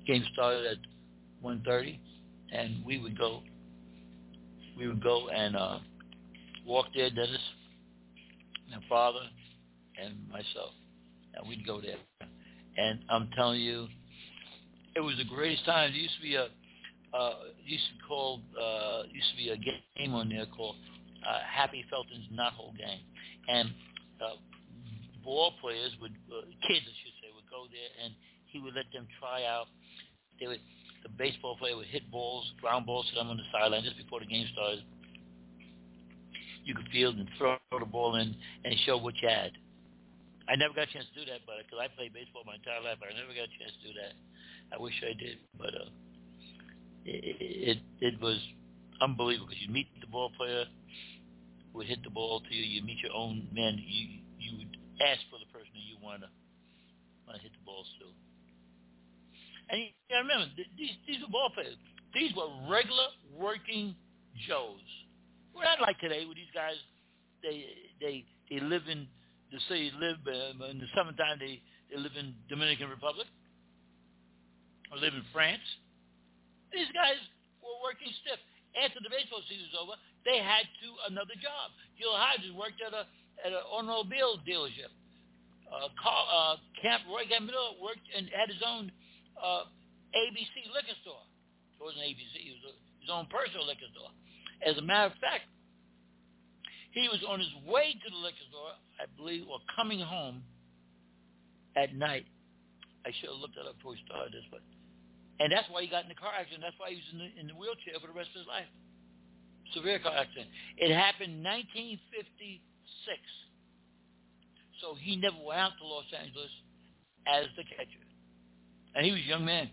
game started at one thirty, and we would go. We would go and uh, walk there, Dennis, my father, and myself, and we'd go there. And I'm telling you, it was the greatest time. There used to be a uh, used to be called uh, used to be a game on there called uh, Happy Felton's Not Whole Game, and uh, ball players would uh, kids I should say would go there, and he would let them try out. They would the baseball player would hit balls, ground balls to them on the sideline just before the game started. You could field and throw the ball in and show what you had. I never got a chance to do that, but because I played baseball my entire life, I never got a chance to do that. I wish I did, but uh, it, it it was unbelievable because you meet the ball player who would hit the ball to you. You meet your own man. You you would ask for the person that you want to want to hit the balls to. And you gotta remember, these these were ball players. These were regular working Joes. We're not like today, where these guys they they they live in the city, live uh, in the summertime they, they live in Dominican Republic or live in France. These guys were working stiff. After the baseball season was over, they had to another job. Gil Hodges worked at a at an automobile dealership. Uh, Carl, uh, Camp Roy Gambino worked and had his own uh, A B C liquor store. It wasn't A B C; it was a, his own personal liquor store. As a matter of fact, he was on his way to the liquor store, I believe, or coming home at night. I should have looked that up before we started this, but and that's why he got in the car accident. That's why he was in the, in the wheelchair for the rest of his life. Severe car accident. It happened in nineteen fifty-six. So he never went out to Los Angeles as the catcher. And he was a young man.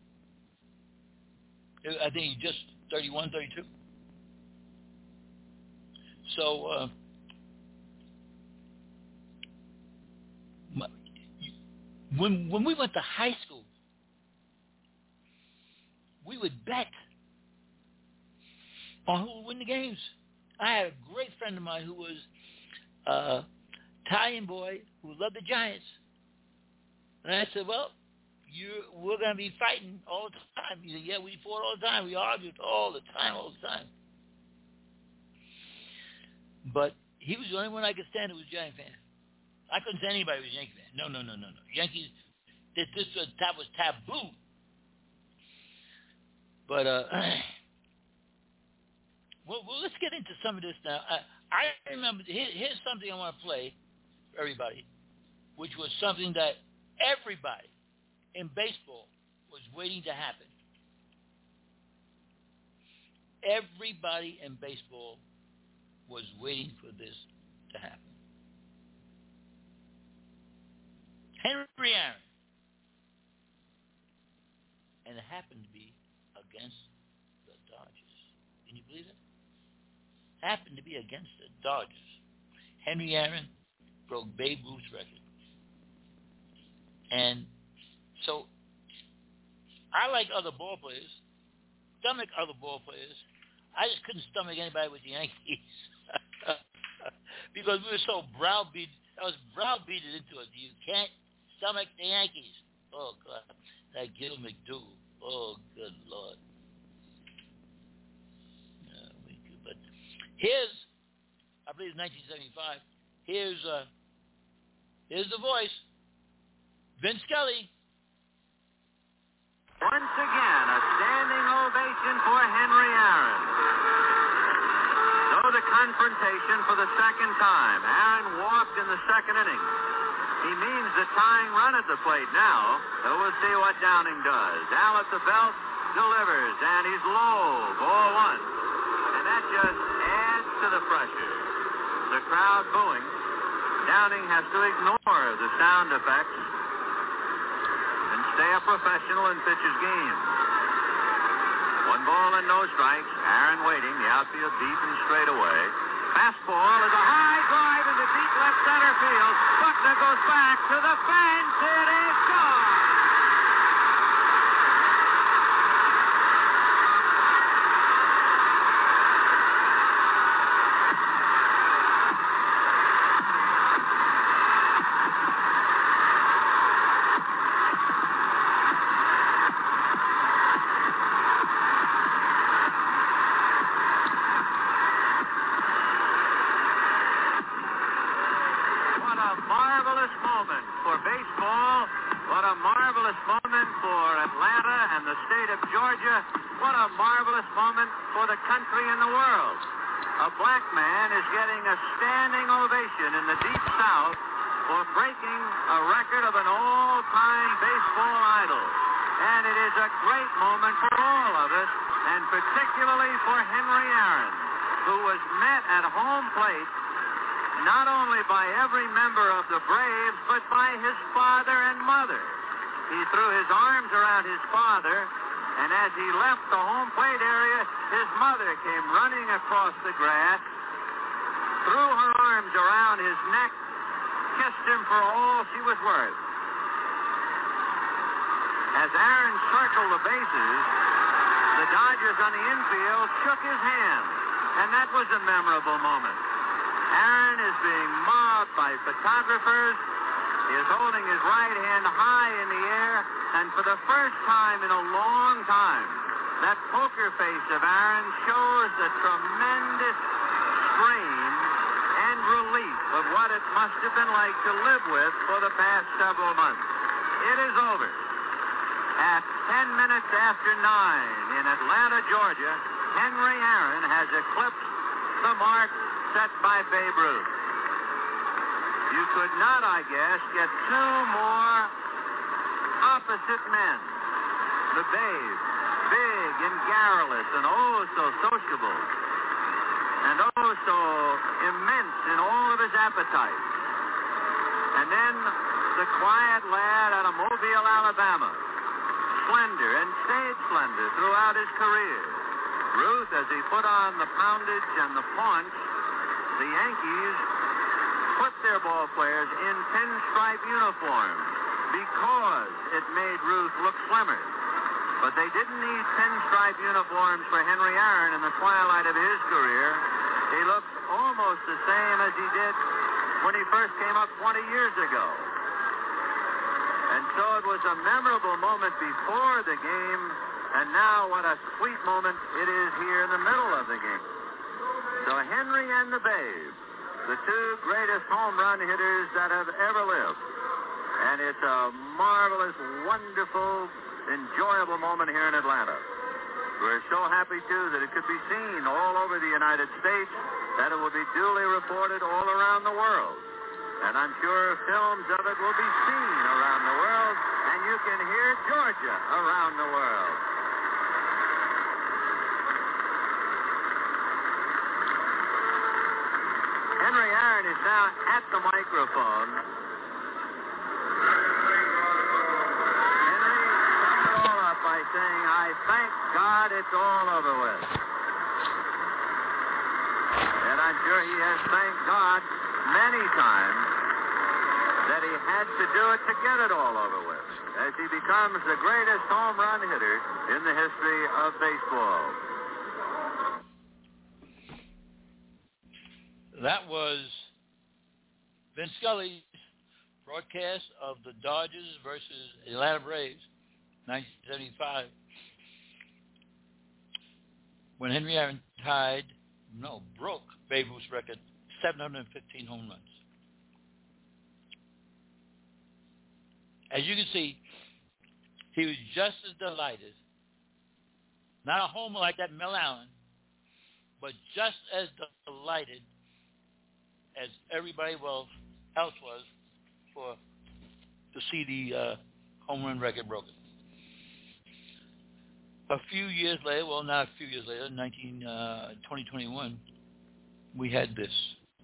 I think he just thirty-one, thirty-two. So uh, my, when when we went to high school, we would bet on who would win the games. I had a great friend of mine who was uh, Italian boy who loved the Giants, and I said, "Well, you we're going to be fighting all the time." He said, "Yeah, we fought all the time. We argued all the time, all the time." But he was the only one I could stand who was a Giant fan. I couldn't stand anybody who was a Yankee fan. No, no, no, no, no. Yankees, this, this was, that was taboo. But, uh, well, well, let's get into some of this now. I, I remember, here, here's something I want to play for everybody, which was something that everybody in baseball was waiting to happen. Everybody in baseball was waiting for this to happen. Henry Aaron. And it happened to be against the Dodgers. Can you believe it? Happened to be against the Dodgers. Henry Aaron broke Babe Ruth's record. And so I like other ball players, stomach other ball players. I just couldn't stomach anybody with the Yankees. Because we were so browbeat. I was browbeated into it. You can't stomach the Yankees. Oh, God. That Gil McDougal. Oh, good Lord. Uh, we could, but here's, I believe it's nineteen seventy-five. Here's, uh, here's the voice. Vince Scully. Once again, a standing ovation for Henry Aaron. So the confrontation for the second time. Aaron walked in the second inning. He means the tying run at the plate now, so we'll see what Downing does. Al at the belt, delivers, and he's low, ball one. And that just adds to the pressure. The crowd booing. Downing has to ignore the sound effects and stay a professional and pitch his game. One ball and no strikes. Aaron waiting, the outfield deep and straight away. Fastball is a high drive into deep left center field. Buckner goes back to the fence. It is gone. Atlanta and the state of Georgia, what a marvelous moment for the country and the world. A black man is getting a standing ovation in the Deep South for breaking a record of an all-time baseball idol. And it is a great moment for all of us, and particularly for Henry Aaron, who was met at home plate not only by every member of the Braves, but by his father and mother. He threw his arms around his father, and as he left the home plate area, his mother came running across the grass, threw her arms around his neck, kissed him for all she was worth. As Aaron circled the bases, the Dodgers on the infield shook his hand, and that was a memorable moment. Aaron is being mobbed by photographers. He is holding his right hand high in the air, and for the first time in a long time, that poker face of Aaron shows the tremendous strain and relief of what it must have been like to live with for the past several months. It is over. At ten minutes after nine in Atlanta, Georgia, Henry Aaron has eclipsed the mark set by Babe Ruth. You could not, I guess, get two more opposite men. The Babe, big and garrulous and oh so sociable, and oh so immense in all of his appetite. And then the quiet lad out of Mobile, Alabama, slender and stayed slender throughout his career. Ruth, as he put on the poundage and the paunch, the Yankees put their ball players in pinstripe uniforms because it made Ruth look slimmer. But they didn't need pinstripe uniforms for Henry Aaron in the twilight of his career. He looked almost the same as he did when he first came up twenty years ago. And so it was a memorable moment before the game, and now what a sweet moment it is here in the middle of the game. So Henry and the Babe, the two greatest home run hitters that have ever lived. And it's a marvelous, wonderful, enjoyable moment here in Atlanta. We're so happy, too, that it could be seen all over the United States, that it will be duly reported all around the world. And I'm sure films of it will be seen around the world, and you can hear Georgia around the world. Henry Aaron is now at the microphone. Henry summed it all up by saying, I thank God it's all over with. And I'm sure he has thanked God many times that he had to do it to get it all over with, as he becomes the greatest home run hitter in the history of baseball. That was Vin Scully's broadcast of the Dodgers versus Atlanta Braves, nineteen seventy-five, when Henry Aaron tied, no, broke Babe Ruth's record, seven hundred fifteen home runs. As you can see, he was just as delighted, not a homer like that Mel Allen, but just as delighted as everybody else was for to see the uh, home run record broken. A few years later, well, not a few years later, nineteen, uh, twenty twenty-one, we had this.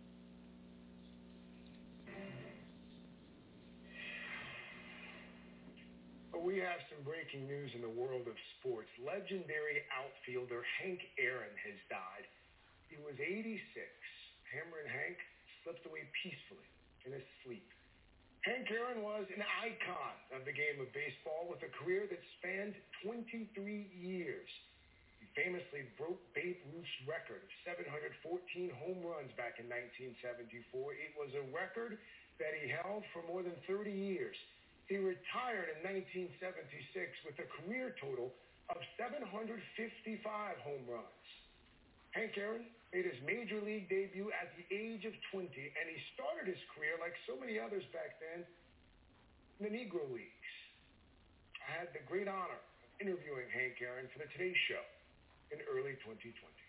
We have some breaking news in the world of sports. Legendary outfielder Hank Aaron has died. He was eighty-six. Hammerin' Hank slipped away peacefully in his sleep. Hank Aaron was an icon of the game of baseball with a career that spanned twenty-three years. He famously broke Babe Ruth's record of seven hundred fourteen home runs back in nineteen seventy-four. It was a record that he held for more than thirty years. He retired in nineteen seventy-six with a career total of seven hundred fifty-five home runs. Hank Aaron made his major league debut at the age of twenty, and he started his career, like so many others back then, in the Negro Leagues. I had the great honor of interviewing Hank Aaron for the Today Show in early twenty twenty.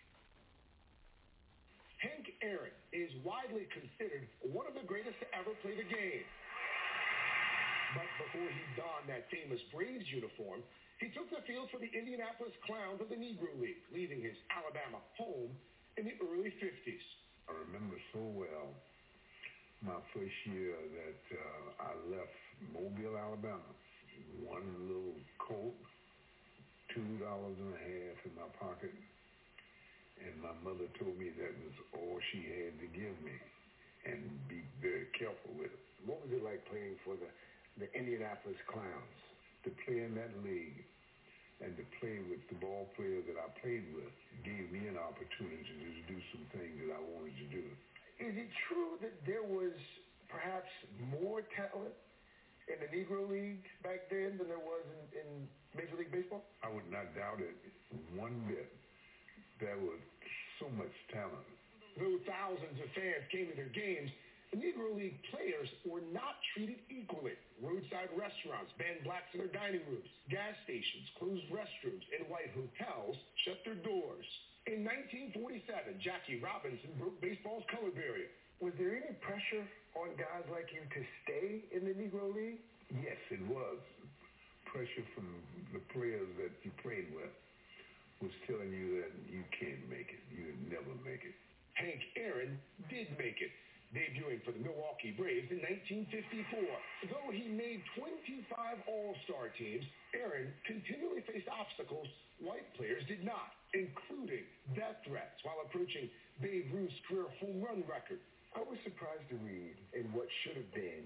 Hank Aaron is widely considered one of the greatest to ever play the game. But before he donned that famous Braves uniform, he took the field for the Indianapolis Clowns of the Negro League, leaving his Alabama home in the early fifties. I remember so well my first year that uh, I left Mobile, Alabama. One little coat, two dollars and a half in my pocket, and my mother told me that was all she had to give me, and be very careful with it. What was it like playing for the the Indianapolis Clowns? To play in that league and to play with the ball players that I played with gave me an opportunity to do some things that I wanted to do. Is it true that there was perhaps more talent in the Negro League back then than there was in, in Major League Baseball? I would not doubt it one bit. There was so much talent. Though thousands of fans came to their games, the Negro League players were not treated equally. Roadside restaurants banned blacks in their dining rooms. Gas stations closed restrooms, and white hotels shut their doors. In nineteen forty-seven, Jackie Robinson broke baseball's color barrier. Was there any pressure on guys like you to stay in the Negro League? Yes, it was. Pressure from the players that you played with was telling you that you can't make it. You'd never make it. Hank Aaron did make it, debuting for the Milwaukee Braves in nineteen fifty-four. Though he made twenty-five All-Star teams, Aaron continually faced obstacles white players did not, including death threats while approaching Babe Ruth's career home run record. I was surprised to read in what should have been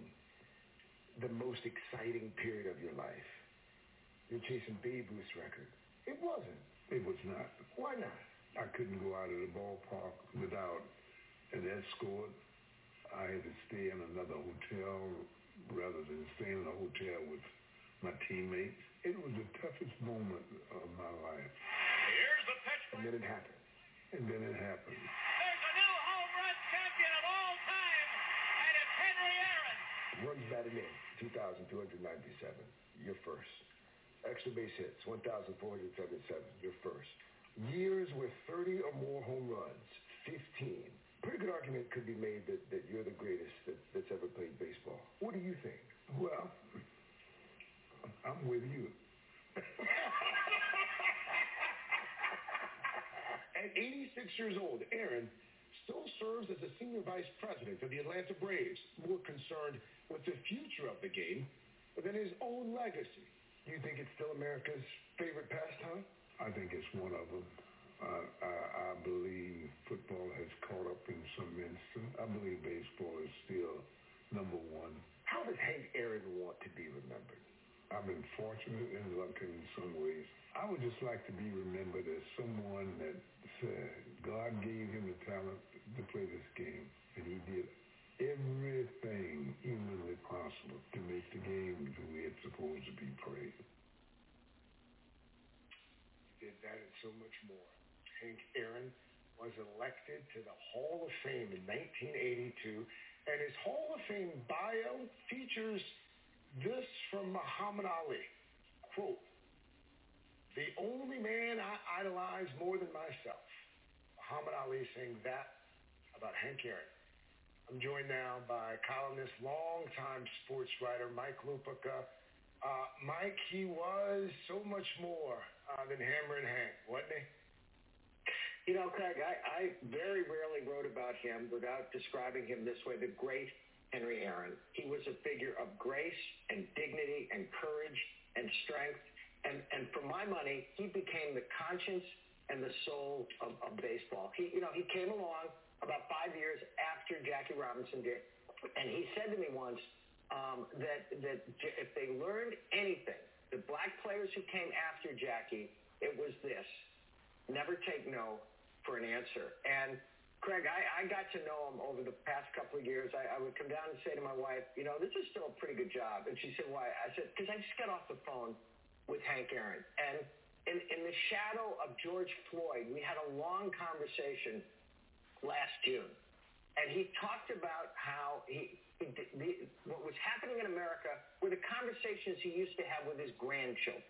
the most exciting period of your life, you're chasing Babe Ruth's record. It wasn't. It was not. Why not? I couldn't go out of the ballpark without an escort. I had to stay in another hotel rather than staying in a hotel with my teammates. It was the toughest moment of my life. Here's the pitch. And then it happened. And then it happened. There's a new home run champion of all time, and it's Henry Aaron. Runs batted in, two thousand two hundred ninety-seven. You're first. Extra base hits, one thousand four hundred seventy-seven. You're first. Years with thirty or more home runs, fifteen. Pretty good argument could be made that, that you're the greatest that, that's ever played baseball. What do you think? Well, I'm with you. At eighty-six years old, Aaron still serves as the senior vice president of the Atlanta Braves, more concerned with the future of the game than his own legacy. You think it's still America's favorite pastime? I think it's one of them. Uh, I, I believe football has caught up in some instant. I believe baseball is still number one. How does Hank Aaron want to be remembered? I've been fortunate and lucky in some ways. I would just like to be remembered as someone that said God gave him the talent to play this game, and he did everything humanly possible to make the game the way it's supposed to be played. He did that and so much more. Hank Aaron was elected to the Hall of Fame in nineteen eighty-two, and his Hall of Fame bio features this from Muhammad Ali, quote, "The only man I idolize more than myself." Muhammad Ali saying that about Hank Aaron. I'm joined now by columnist, longtime sports writer, Mike Lupica. Uh, Mike, he was so much more uh, than Hammer and Hank, wasn't he? You know, Craig, I, I very rarely wrote about him without describing him this way, the great Henry Aaron. He was a figure of grace and dignity and courage and strength. And, and for my money, he became the conscience and the soul of, of baseball. He, you know, he came along about five years after Jackie Robinson did, and he said to me once um, that, that if they learned anything, the black players who came after Jackie, it was this: never take no for an answer. And Craig, I, I got to know him over the past couple of years. I, I would come down and say to my wife, you know, this is still a pretty good job. And she said, why? I said, because I just got off the phone with Hank Aaron. And in, in the shadow of George Floyd, we had a long conversation last June. And he talked about how he, he the, what was happening in America were the conversations he used to have with his grandchildren.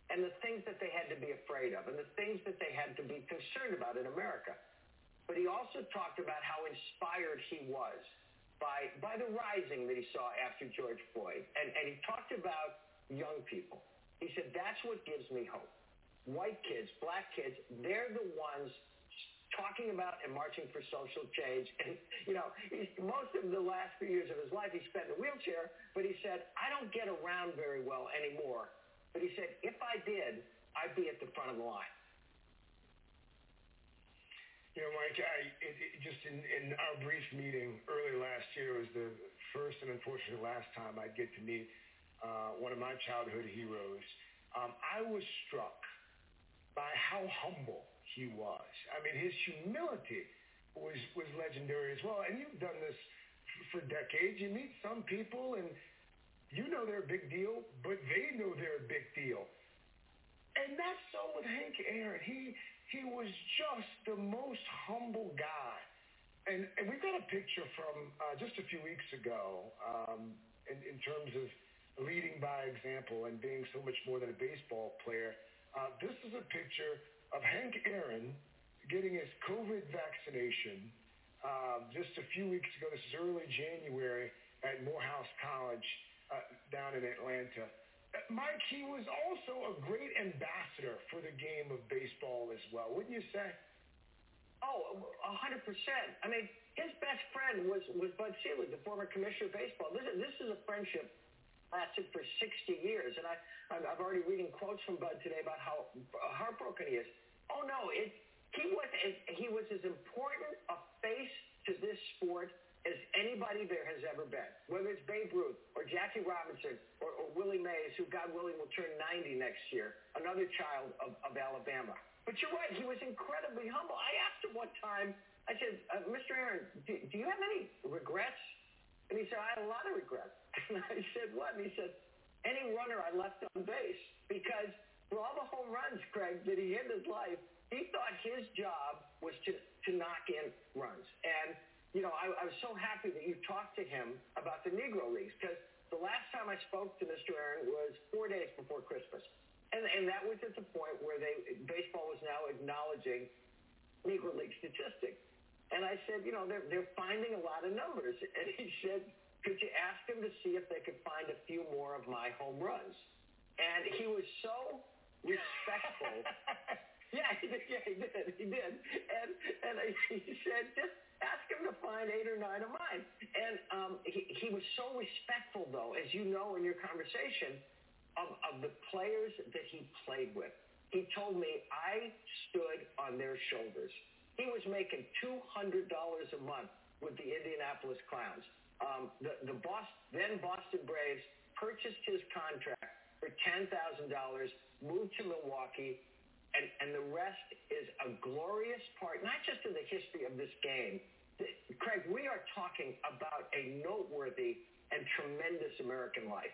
and the things that they had to be afraid of and the things that they had to be concerned about in America. But he also talked about how inspired he was by by the rising that he saw after George Floyd. And, and he talked about young people. He said, that's what gives me hope. White kids, black kids, they're the ones talking about and marching for social change. And, you know, he's, most of the last few years of his life he spent in a wheelchair, but he said, I don't get around very well anymore. But he said, if I did, I'd be at the front of the line. You know, Mike, I, it, it just in, in our brief meeting early last year was the first and unfortunately last time I'd get to meet uh, one of my childhood heroes. Um, I was struck by how humble he was. I mean, his humility was, was legendary as well. And you've done this for decades. You meet some people and you know they're a big deal, but they know they're a big deal. And that's so with Hank Aaron. He he was just the most humble guy. And, and we've got a picture from uh, just a few weeks ago um, in, in terms of leading by example and being so much more than a baseball player. Uh, this is a picture of Hank Aaron getting his COVID vaccination uh, just a few weeks ago. This is early January at Morehouse College uh, down in Atlanta. Mike, he was also a great ambassador for the game of baseball as well, wouldn't you say? Oh, a hundred percent. I mean, his best friend was, was Bud Selig, the former commissioner of baseball. This is, this is a friendship lasted for sixty years, and I, I've already reading quotes from Bud today about how heartbroken he is. Oh no, it, he was he was as important a face to this sport as anybody there has ever been, whether it's Babe Ruth or Jackie Robinson or, or Willie Mays, who God willing will turn ninety next year, another child of, of Alabama. But you're right, he was incredibly humble. I asked him one time, I said, uh, Mister Aaron, do, do you have any regrets? And he said, I had a lot of regrets. And I said, what? And he said, any runner I left on base. Because for all the home runs, Craig, that he hit in his life, he thought his job was to, to knock in runs. And you know, I, I was so happy that you talked to him about the Negro Leagues, because the last time I spoke to Mister Aaron was four days before Christmas. And, and that was at the point where they baseball was now acknowledging Negro League statistics. And I said, you know, they're, they're finding a lot of numbers. And he said, could you ask them to see if they could find a few more of my home runs? And he was so respectful. yeah, he did. Yeah, he did. He did. And, and I, he said, just ask him to find eight or nine of mine. And um, he, he was so respectful, though, as you know in your conversation, of, of the players that he played with. He told me I stood on their shoulders. He was making two hundred dollars a month with the Indianapolis Clowns. Um, the the Boston, then Boston Braves purchased his contract for ten thousand dollars, moved to Milwaukee, And, and the rest is a glorious part, not just in the history of this game. Craig, we are talking about a noteworthy and tremendous American life.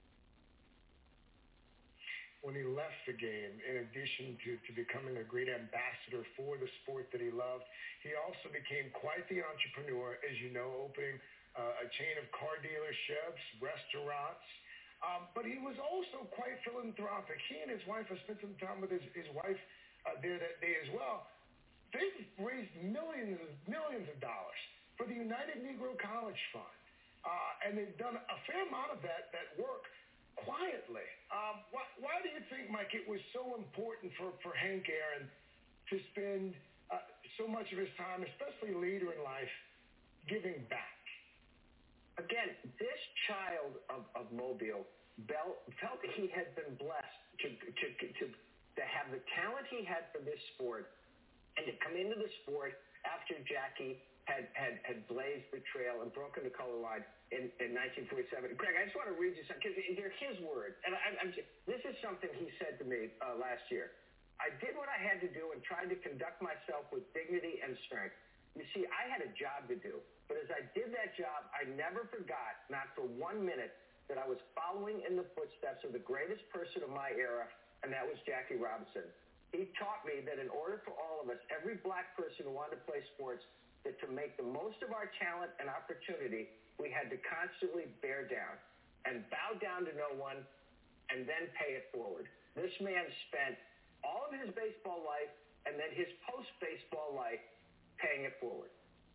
When he left the game, in addition to, to becoming a great ambassador for the sport that he loved, he also became quite the entrepreneur, as you know, opening uh, a chain of car dealerships, restaurants. Um, but he was also quite philanthropic. He and his wife, I spent some time with his, his wife uh, there that day as well. They've raised millions and millions of dollars for the United Negro College Fund. Uh, and they've done a fair amount of that, that work quietly. Um, why, why do you think, Mike, it was so important for, for Hank Aaron to spend uh, so much of his time, especially later in life, giving back? Again, this child of, of Mobile felt that he had been blessed to, to, to, to have the talent he had for this sport and to come into the sport after Jackie had, had, had blazed the trail and broken the color line in, in nineteen forty-seven. Greg, I just want to read you something, because they're his words. And I, I'm just, this is something he said to me uh, last year. I did what I had to do and tried to conduct myself with dignity and strength. You see, I had a job to do. But as I did that job, I never forgot, not for one minute, that I was following in the footsteps of the greatest person of my era, and that was Jackie Robinson. He taught me that in order for all of us, every black person who wanted to play sports, that to make the most of our talent and opportunity, we had to constantly bear down and bow down to no one and then pay it forward. This man spent all of his baseball life and then his post-baseball life paying it forward.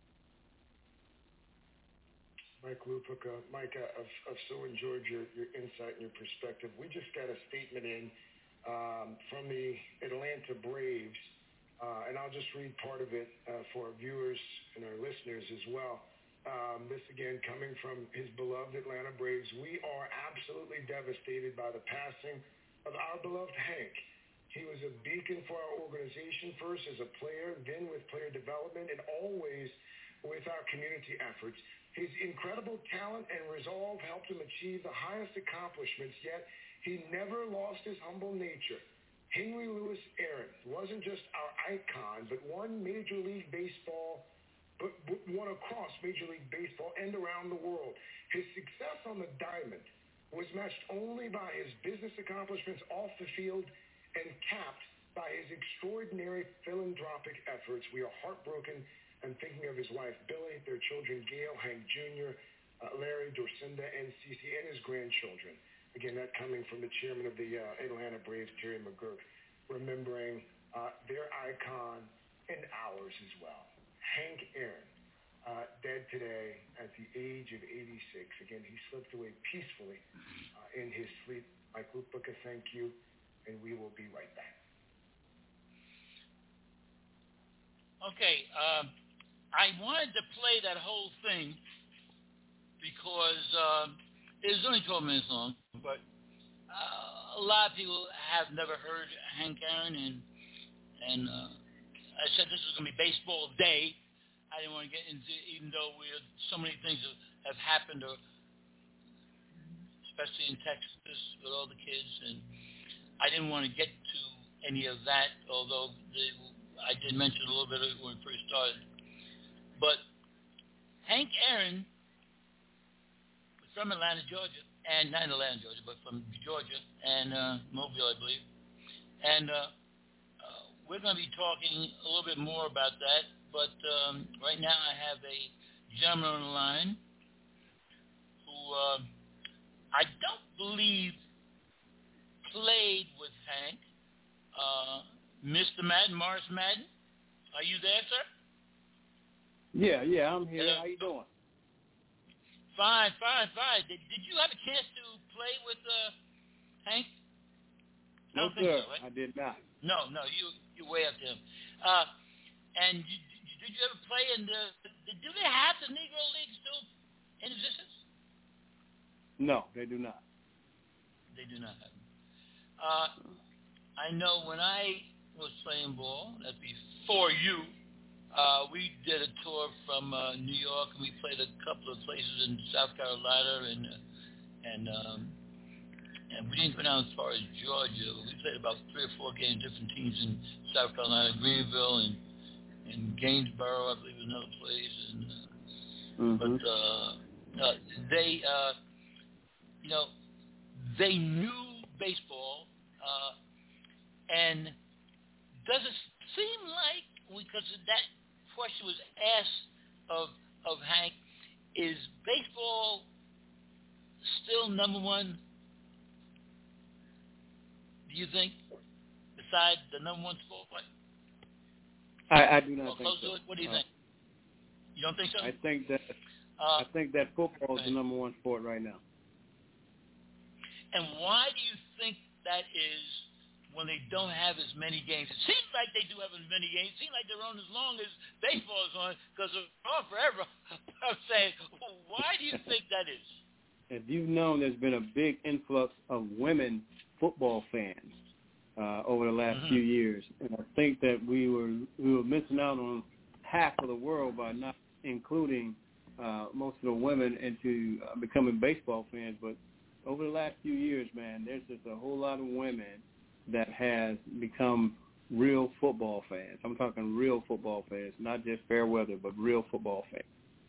Mike Lupica. Mike, I've, I've so enjoyed your, your insight and your perspective. We just got a statement in um, from the Atlanta Braves, uh, and I'll just read part of it uh, for our viewers and our listeners as well. Um, this again coming from his beloved Atlanta Braves. We are absolutely devastated by the passing of our beloved Hank. He was a beacon for our organization, first as a player, then with player development, and always with our community efforts. His incredible talent and resolve helped him achieve the highest accomplishments, yet he never lost his humble nature. Henry Louis Aaron wasn't just our icon, but won Major League Baseball but won across Major League Baseball and around the world. His success on the diamond was matched only by his business accomplishments off the field and capped by his extraordinary philanthropic efforts. We are heartbroken and thinking of his wife, Billy, their children, Gail, Hank Junior, uh, Larry, Dorcinda, and Cece, and his grandchildren. Again, that coming from the chairman of the uh, Atlanta Braves, Terry McGurk, remembering uh, their icon and ours as well. Hank Aaron, uh, dead today at the age of eighty-six. Again, he slipped away peacefully uh, in his sleep. Mike Lupica, thank you, and we will be right back. Okay, um, I wanted to play that whole thing because um, it was only twelve minutes long, but uh, a lot of people have never heard Hank Aaron, and and uh, I said this was going to be baseball day. I didn't want to get into, even though we had, so many things have, have happened, or, especially in Texas with all the kids, and I didn't want to get to any of that, although the, I did mention a little bit of it when we first started. But Hank Aaron was from Atlanta, Georgia, and not Atlanta, Georgia, but from Georgia and uh, Mobile, I believe. And uh, uh, we're going to be talking a little bit more about that. But um, right now I have a gentleman on the line who uh, I don't believe played with Hank. Uh, Mister Madden, Morris Madden, are you there, sir? Yeah, yeah, I'm here. Hello. How you doing? Fine, fine, fine. Did, did you have a chance to play with uh, Hank? I No, don't think sir. so, right? I did not. No, no, you you're way up to him. Uh, and you, did you ever play in the? Do they have the Negro League still in existence? No, they do not. They do not have them. Uh, I know when I was playing ball, that's before you, uh, we did a tour from uh, New York, and we played a couple of places in South Carolina, and uh, and um, and we didn't go down as far as Georgia. We played about three or four games, different teams in South Carolina, Greenville, and and Gainesboro, I believe, was another place. And uh, mm-hmm. but uh, uh, they, uh, you know, they knew baseball. Uh, And does it seem like, because that question was asked of of Hank, is baseball still number one, do you think, besides the number one sport? I, I do not well, think so. What do you uh, think? You don't think so? I think that uh, I think that football is the number one sport right now. And why do you think that is? When they don't have as many games, it seems like they do have as many games. It seems like they're on as long as baseball is on, because they're on forever. I'm saying, why do you think that is? If you've known, there's been a big influx of women football fans uh, over the last mm-hmm. few years, and I think that we were we were missing out on half of the world by not including uh, most of the women into uh, becoming baseball fans. But over the last few years, man, there's just a whole lot of women that has become real football fans. I'm talking real football fans, not just fair weather, but real football fans.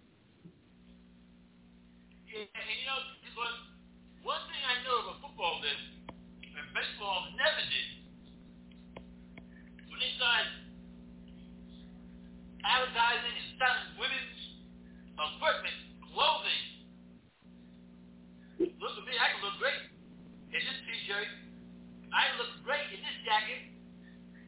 Yeah, and you know, one thing I know about football is, and baseball never did, when they started advertising and selling women's equipment, clothing, look at me, I can look great in this t-shirt. I look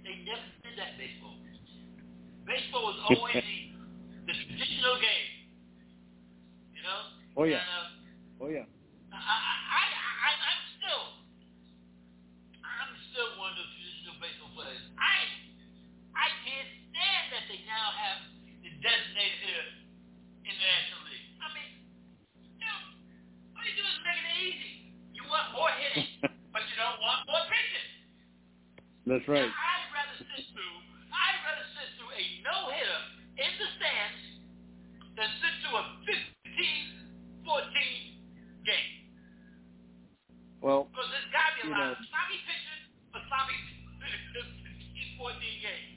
they never did that in baseball. Baseball was always the, the traditional game. You know? Oh, yeah. And, uh, oh, yeah. I, I, I, I'm still, I'm still one of those traditional baseball players. I, I can't stand that they now have the designated hitter in the National League. I mean, you know, all you do is making it easy. You want more hitting, but you don't want more pitching. That's right. Now, I'd rather sit through, I'd rather sit through a no-hitter in the stands than sit through a fifteen fourteen game. Well, because there's got to be a you lot know, of sloppy pitching for sloppy fifteen fourteen games.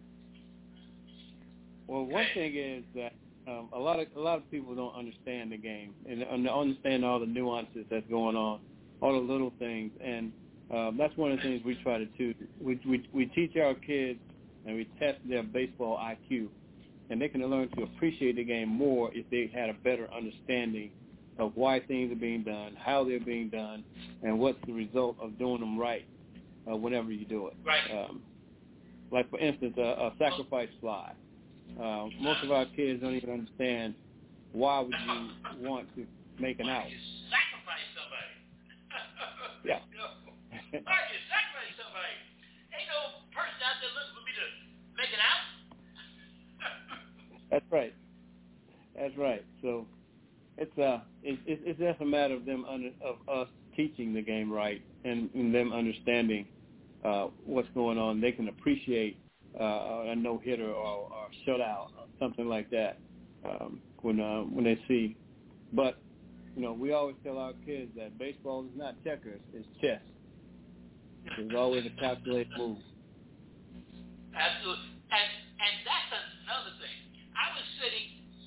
Well, one thing is that um, a lot of a lot of people don't understand the game and, and understand all the nuances that's going on, all the little things, and um, that's one of the things we try to do. We, we we teach our kids and we test their baseball I Q, and they can learn to appreciate the game more if they had a better understanding of why things are being done, how they're being done, and what's the result of doing them right uh, whenever you do it. Right. Um, like, for instance, a, a sacrifice fly. Uh, most of our kids don't even understand why would you want to make an Why out. you sacrifice somebody? Yeah. You know, why you sacrifice somebody? Ain't no person out there looking for me to make an out. That's right. That's right. So it's uh it's it's just a matter of them under, of us teaching the game right and, and them understanding uh, what's going on. They can appreciate uh, a no hitter or, or shutout or something like that um, when uh, when they see. But you know, we always tell our kids that baseball is not checkers; it's chess. There's always a calculated move. Absolutely. And and that's another thing. I was sitting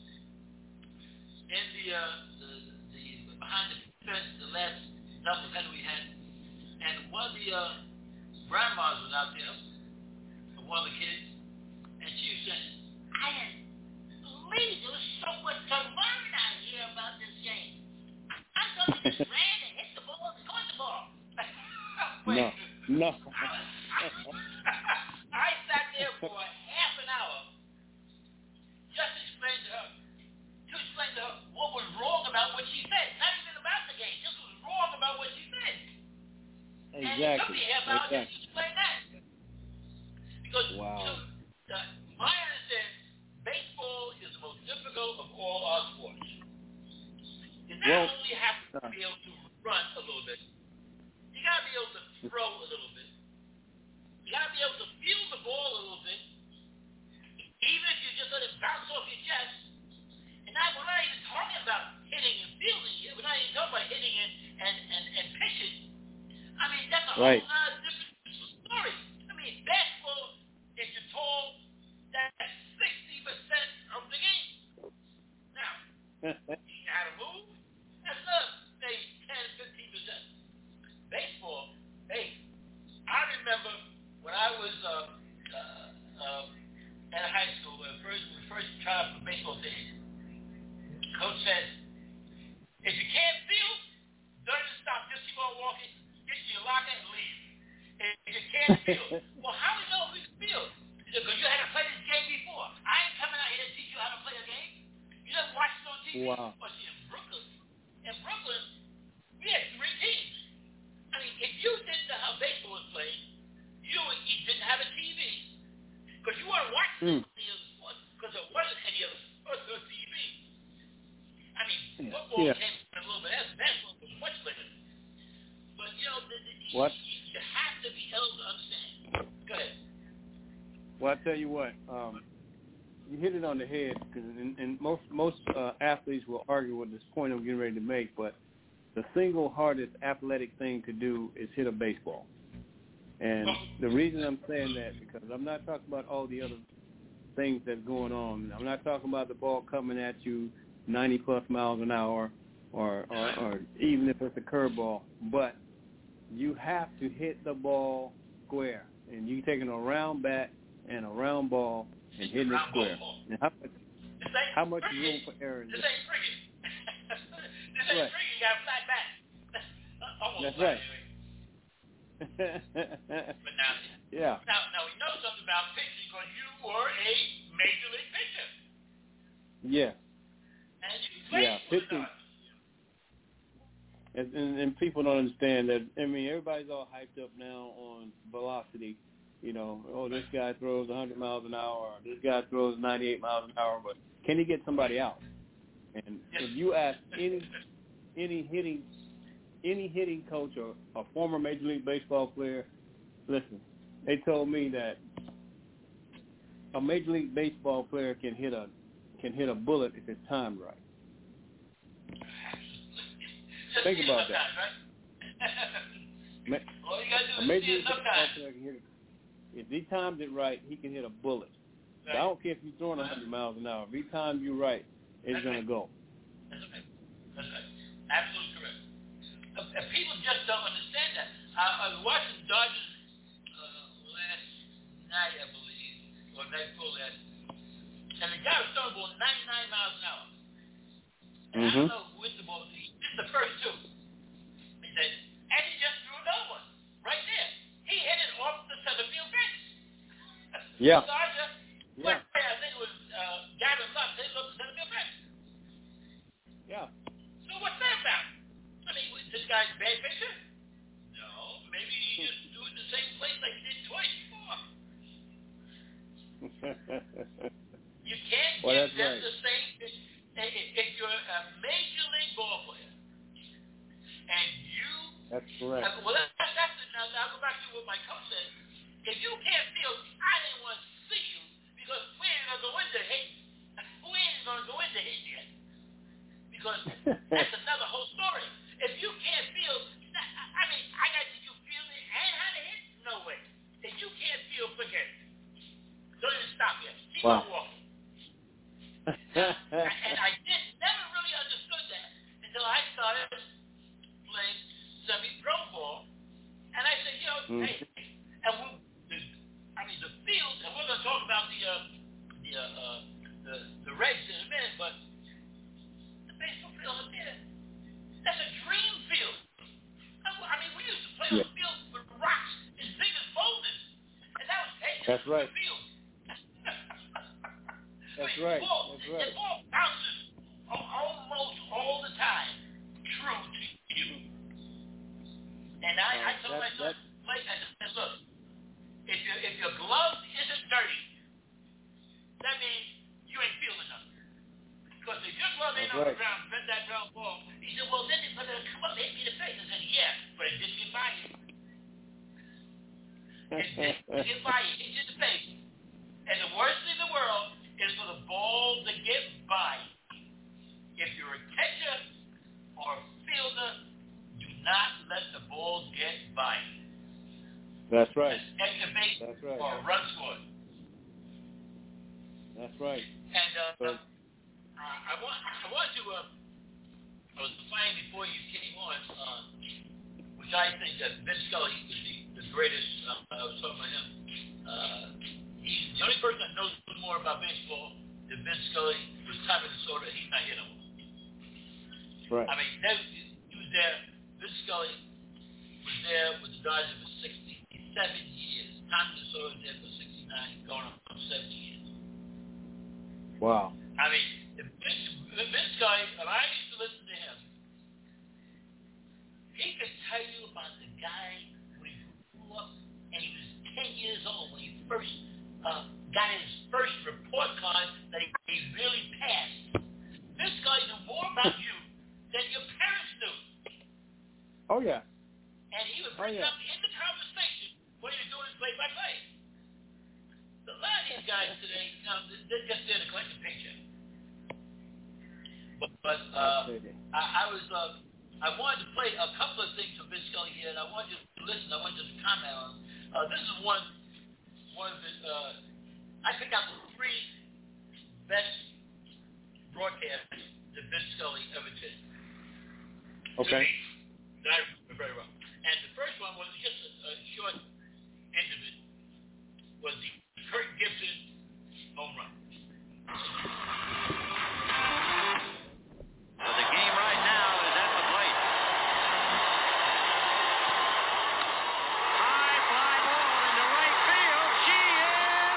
in the uh, the, the behind the fence, the last doubleheader we had, and one of the uh, grandmas was out there, one of the kids, and she was saying, "I didn't believe there was so much to learn out here about this game. I thought you just ran and hit the ball and scored the ball." No, no. I sat there for half an hour just to explain to her, to explain to her what was wrong about what she said. Not even about the game, just was wrong about what she said. Exactly. And it took me half an hour exactly. just to explain that. Because, wow. you know, the, my understanding, baseball is the most difficult of all our sports. You not well, only have to be able to run a little bit, you got to be able to throw a little bit. You got to be able to feel the ball a little bit, even if you just let it bounce off your chest. And now we're not even talking about hitting and fielding yet. We're not even talking about hitting and, and, and, and pitching. I mean, that's a right. whole other different story. I mean, basketball, if you're tall, that's sixty percent of the game. Now, you got to move, that's another, say, ten, fifteen percent. Baseball, hey, I remember when I was uh, uh, uh, at high school, when first, we first tried out for baseball team, coach said, if you can't field, don't even stop. Just keep on walking, get to your locker, and leave. If you can't field, well, how do we know if we can field? Because you had to play this game before. I ain't coming out here to teach you how to play a game. You never watched it on T V? Wow. Well, see, in Brooklyn, in Brooklyn, we had three teams. I mean, if you didn't know how baseball was played, you, you didn't have a T V. Because you weren't watching mm. any other sports, because there wasn't any other sports on T V. I mean, Yeah. football Yeah. came a little bit after basketball was much later. But, you know, the, the, What? You, you have to be able to understand. Go ahead. Well, I tell you what, um, you hit it on the head, because and, and most most uh, athletes will argue with this point I'm getting ready to make, but the single hardest athletic thing to do is hit a baseball. And the reason I'm saying that, because I'm not talking about all the other things that's going on. I'm not talking about the ball coming at you ninety plus miles an hour, or, or, or even if it's a curveball, but you have to hit the ball square. And you taking a round bat and a round ball and hitting it square. And how much, how much room for error is This there? ain't friggin'. This ain't Right. friggin'. You got a flat back. Almost That's flat right. anyway. But now, yeah. now, now we know about pitching because you were a major league pitcher. Yeah. And you played yeah, for pitching. the And, and, and people don't understand that. I mean, everybody's all hyped up now on velocity. You know, oh, this guy throws one hundred miles an hour. This guy throws ninety-eight miles an hour. But can he get somebody out? And if you ask any any hitting any hitting coach or a former Major League Baseball player, listen, they told me that a Major League Baseball player can hit a can hit a bullet if it's timed right. Think about that. Ma- a Major League Baseball player can hit it. If he times it right, he can hit a bullet. Right. So I don't care if you're throwing one hundred miles an hour. If he times you right, it's going to go. That's right. That's right. Absolutely correct. Uh, people just don't understand that. I, I was watching the Dodgers uh, last night, I believe, or night before last, and the guy was throwing the ball ninety-nine miles an hour. And mm-hmm. I don't know which the ball, he did the first two. He said, and he just threw another one right there. He hit it off the center field fence. Yeah. So I just, yeah. I think it was uh, Gavin Lux, hit it off the center field fence. Yeah. So what's that about? I mean, this guy's a bad pitcher? No. Maybe he just do it in the same place like he did twice before. You can't well, give them right. the same pitch. If you're a major league ball player and you... That's correct. Uh, well, that's, that's the, now, I'll go back to what my coach said. If you can't feel, I didn't want to see you because we ain't going to go into hitting. We ain't going to go into hitting yet. Because that's another whole story. If you can't feel, I mean, I got to you feel it and how to hit? No way. If you can't feel, forget it. Don't even stop yet. Keep wow. on walking. Now, and I did never really understood that until I started playing semi-pro ball. And I said, you know, mm. hey, and we, the, I mean, the field, and we're going to talk about the, uh, the, uh, uh, the, the regs in a minute, but the baseball field up there, that's a dream field. I mean, we used to play yeah. on a field with rocks as big as boulders. And that was, hey, that's right. The field. That's Wait, right. Ball, That's right. The ball bounces almost all the time. True to you. And I, uh, I told that, myself, like, I said, look, if your if your glove isn't dirty, that means you ain't feeling nothing. Because if your glove ain't on the ground, bend that ground ball, he said, well, then it, but it'll come up and hit me in the face. I said, yeah, but it didn't get by you. It didn't get by you. It hit you in the face. And the worst thing in the world is for the ball to get by. If you're a catcher or a fielder, do not let the ball get by. That's right. Just extra base That's right. or a run scored. That's right. And uh, so, uh, I want I want to. Uh, I was playing before you came on, uh, which I think that Vince Scully is the, the greatest. Uh, I was talking about him. Uh, He's the only person that knows more about baseball than Vince Scully was Tommy Lasorda. He's not here no more. Right. I mean, he was there. Vince Scully was there with the Dodgers for sixty-seven years. Tommy Lasorda was there for sixty-nine, going on seventy years. Wow. I mean, if Vince, if Vince Scully, and I used to listen to him, he could tell you about the guy when he grew up and he was ten years old when he first Uh, got his first report card that he, he really passed. This guy knew more about you than your parents knew. Oh, yeah. And he would bring oh, yeah. it up in the conversation when he was doing his play-by-play. A lot of these guys today, you know, they're just there to collect a paycheck. But, but uh, I, I was, uh, I wanted to play a couple of things from Vince Scully here, and I wanted you to listen. I wanted you to comment on. Uh, this is one. One of the, uh, I picked out the three best broadcasts that Vince Scully ever did. Okay. To me, that I remember very well. And the first one was just a, a short end of it, was the Kirk Gibson home run. So the game right now is at the plate. High fly ball into right field. She is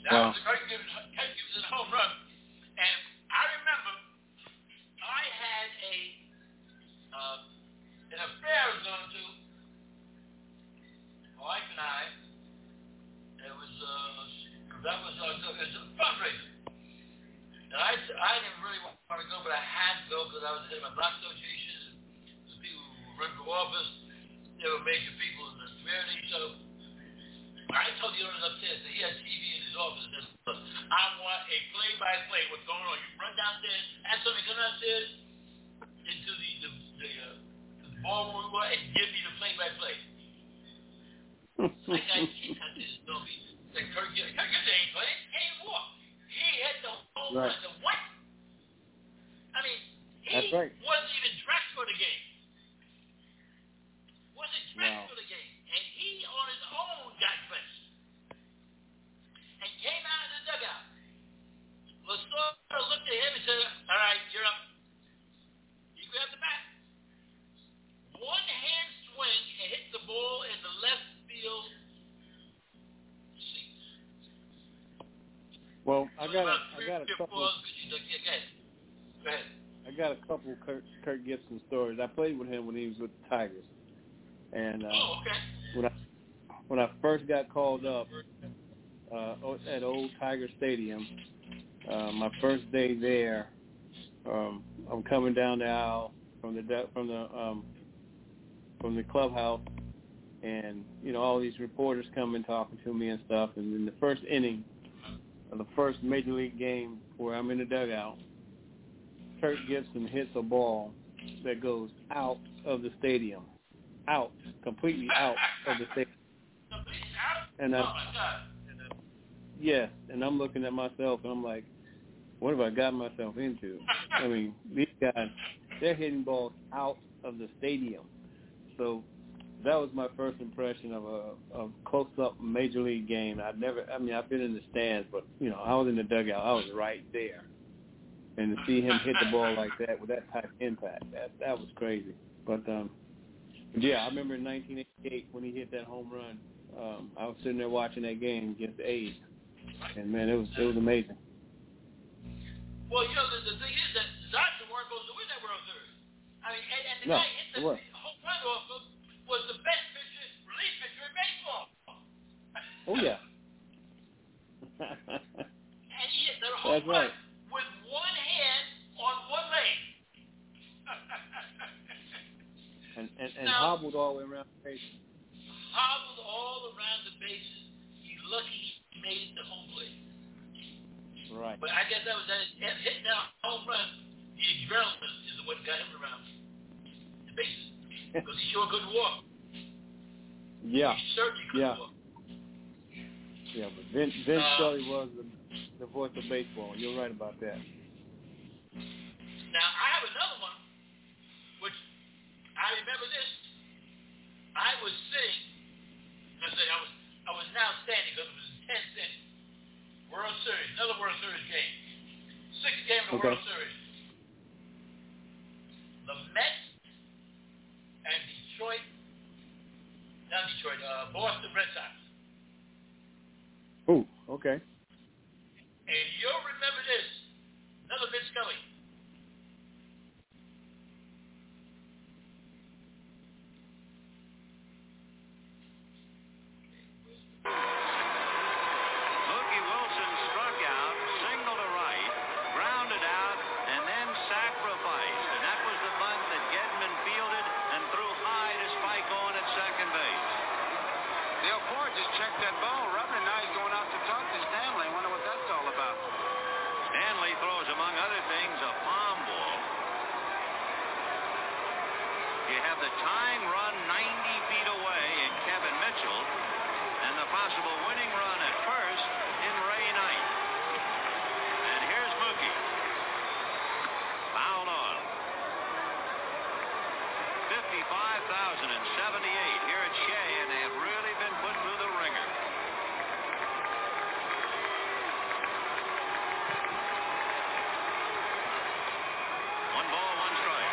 That wow. was the Kirk Gibson, Kirk Gibson home run. And I remember I had a uh, an affair I was going to. My wife and I. It was uh, that was uh, it was a fundraiser. And I, I didn't really want to go, but I had to go because I was in my black association. The people who run for office, they were major people in the community. So I told the owners upstairs that he had T V in his office and said, look, I want a play-by-play. What's going on? You run downstairs, ask somebody to come downstairs into the the, the, uh, the ballroom and give me the play-by-play. Like I can't touch this. Don't be like Kirk Gibson. Kirk Gibson ain't playing. He ain't walk. He hit the home run. Right. The what? I mean, he That's right. wasn't even dressed for the game. Wasn't dressed Wow. for the game. And he on his own got dressed. And came out of the dugout. Lasorda looked at him and said, all right, you're up. He grabbed the bat. One hand swing and hit the ball in the left field seats. Well, I So got a, about I three got a or couple. four, you look, yeah, go ahead. Go ahead. I got a couple Kirk, Kirk Gibson stories. I played with him when he was with the Tigers, and uh, Oh, okay. when I when I first got called up uh, at Old Tiger Stadium, uh, my first day there, um, I'm coming down the aisle from the from the um, from the clubhouse, and you know all these reporters coming talking to me and stuff. And in the first inning of the first major league game where I'm in the dugout, Kirk Gibson hits a ball that goes out of the stadium, out, completely out of the stadium. And I, Oh, my God. yes, and I'm looking at myself, and I'm like, what have I got myself into? I mean, these guys, they're hitting balls out of the stadium. So that was my first impression of a, a close-up major league game. I've never, I mean, I've been in the stands, but, you know, I was in the dugout. I was right there. And to see him hit the ball like that with that type of impact, that that was crazy. But, um, yeah, I remember in nineteen eighty-eight when he hit that home run, um, I was sitting there watching that game against the A's. And, man, it was it was amazing. Well, you know, the, the thing is that the Dodgers weren't supposed to win that World Series. I mean, and, and the No, guy hit the it was. home run off of was the best pitcher, relief pitcher in baseball. Oh, yeah. And he hit the home That's run right. with one hand on one leg. And, and, and Now, hobbled all the way around the base. hobbled all around the bases. He's lucky he made it to home plate. Right. But I guess that was that hitting that home run. The adrenaline is what got him around the bases because he sure couldn't walk. Yeah. He certainly couldn't Yeah. walk. Yeah, but Vince, Vince Uh, Scully was the, the voice of baseball. You're right about that. Now I have another one, which I remember this. I was sitting. I say I was. I was now standing because it was a tenth inning. World Series, another World Series game. Sixth game of the Okay. World Series. The Mets and Detroit, not Detroit, uh, Boston Red Sox. Ooh, okay. And you'll remember this. Another Vince Scully. Mookie Wilson struck out, single to right, grounded out, and then sacrificed. And that was the bunt that Gedman fielded and threw high to Spike on at second base. Dale Ford just checked that ball, rubbing it. Now he's going out to talk to Stanley. I wonder what that's all about. Stanley throws, among other things, a palm ball. You have the tying run ninety feet away in Kevin Mitchell, and the possible winning run at first in Ray Knight. And here's Mookie. Fouled off. fifty-five thousand seventy-eight here at Shea, and they have really been put through the ringer. One ball, one strike.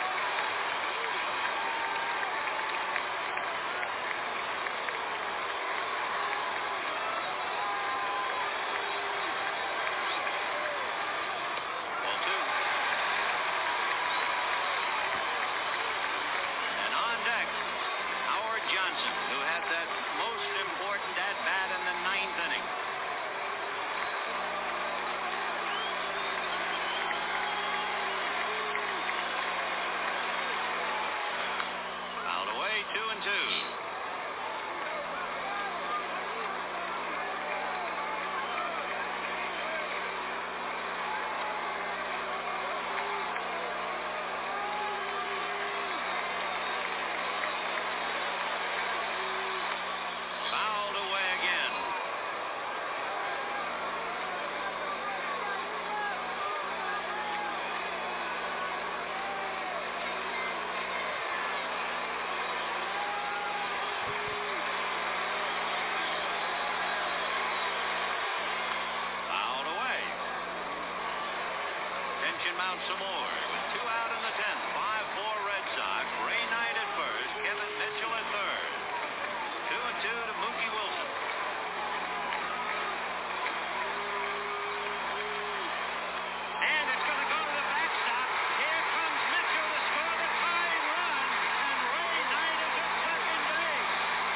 and mount some more. With two out in the tenth, five four Red Sox. Ray Knight at first, Kevin Mitchell at third. Two and two to Mookie Wilson. And it's going to go to the backstop. Here comes Mitchell to score the tying run, and Ray Knight is at second base.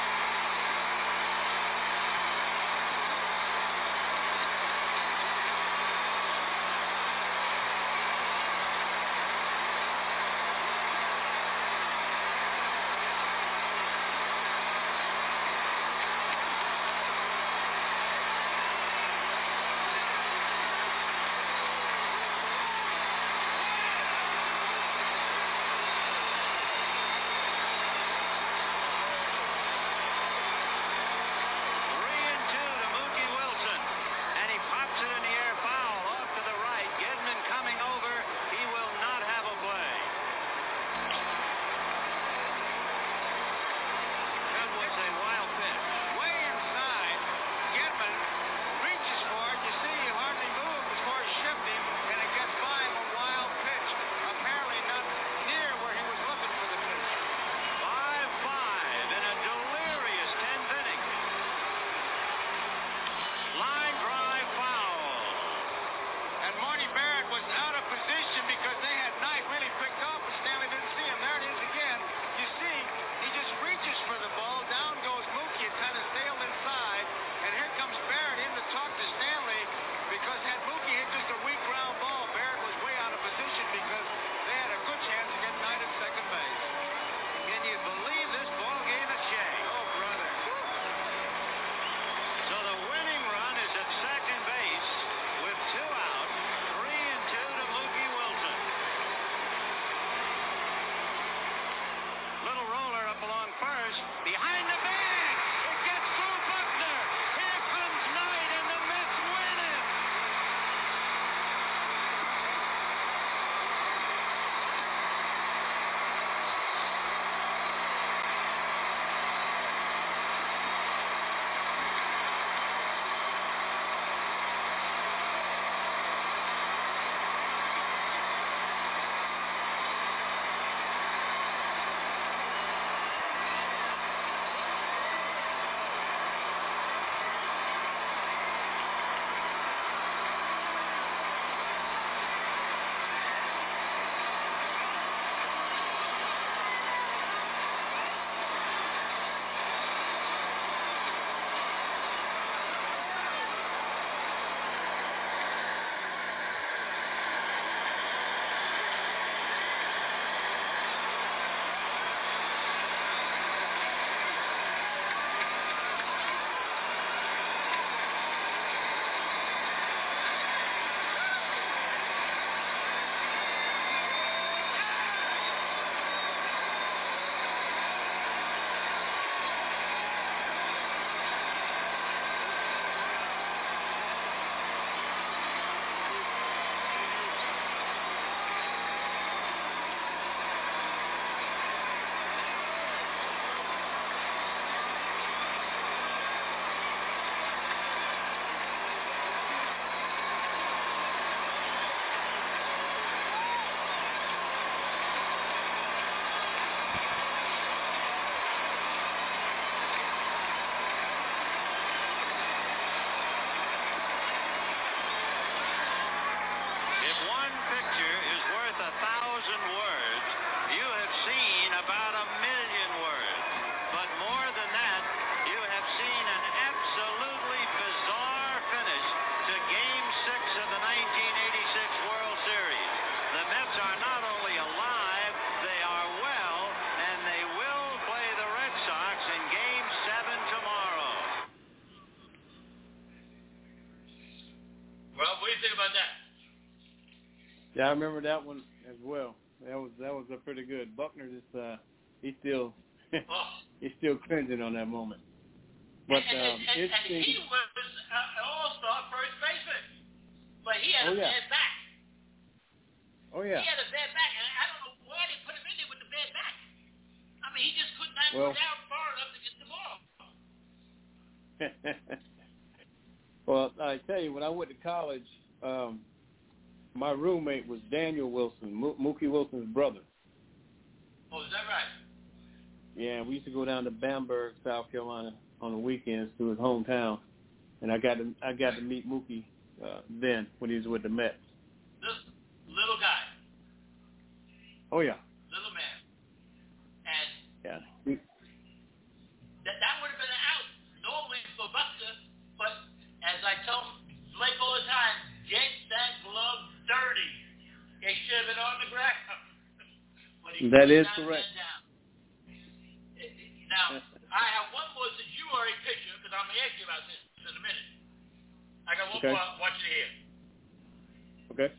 Yeah, I remember that one as well. That was that was a pretty good. Buckner just uh, he's still oh. he's still cringing on that moment. But and, um, and, it's and he was an all-star first baseman, but he had oh, a yeah. bad back. Oh yeah. He had a bad back, and I don't know why they put him in there with the bad back. I mean, he just could not well, go down far enough to get the ball. Well, I tell you, when I went to college, um, my roommate was Daniel Wilson, Mo- Mookie Wilson's brother. Oh, is that right? Yeah, we used to go down to Bamberg, South Carolina, on the weekends to his hometown, and I got to I got to meet Mookie uh, then when he was with the Mets. This little guy. Oh yeah. Little man. And yeah. that that would have been an out normally for Buster, but as I tell Blake all the time, get that glove dirty. It should have been on the ground. But he that is down, correct. Down. Now, I have one more since you are a pitcher, because I'm going to ask you about this in a minute. I got one okay. more I want you to hear. Okay.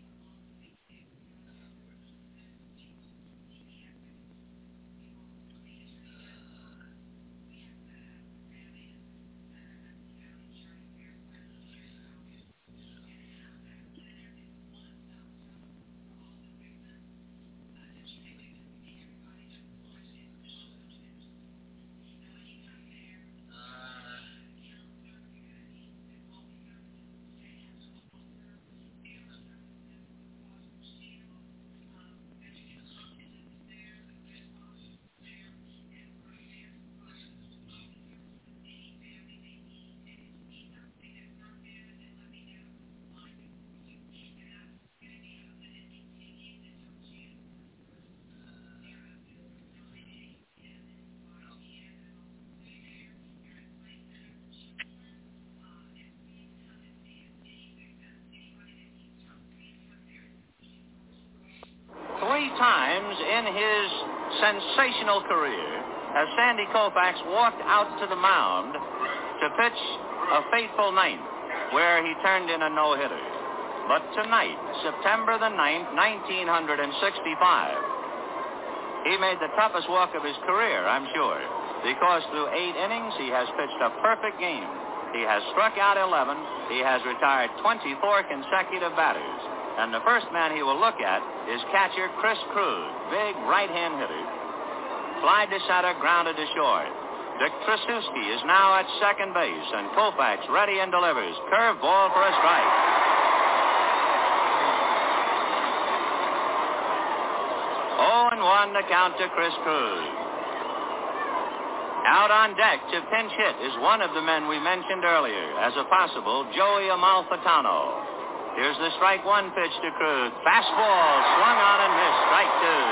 Three times in his sensational career has Sandy Koufax walked out to the mound to pitch a fateful ninth, where he turned in a no-hitter. But tonight, September the ninth, nineteen sixty-five, he made the toughest walk of his career, I'm sure, because through eight innings, he has pitched a perfect game. He has struck out eleven. He has retired twenty-four consecutive batters. And the first man he will look at is catcher Chris Krug, big right-hand hitter. Fly to center, grounded to short. Dick Tracewski is now at second base, and Koufax ready and delivers. Curve ball for a strike. oh and one to count to Chris Krug. Out on deck to pinch hit is one of the men we mentioned earlier as a possible Joey Amalfitano. Here's the strike one pitch to Krug. Fastball swung on and missed. Strike two.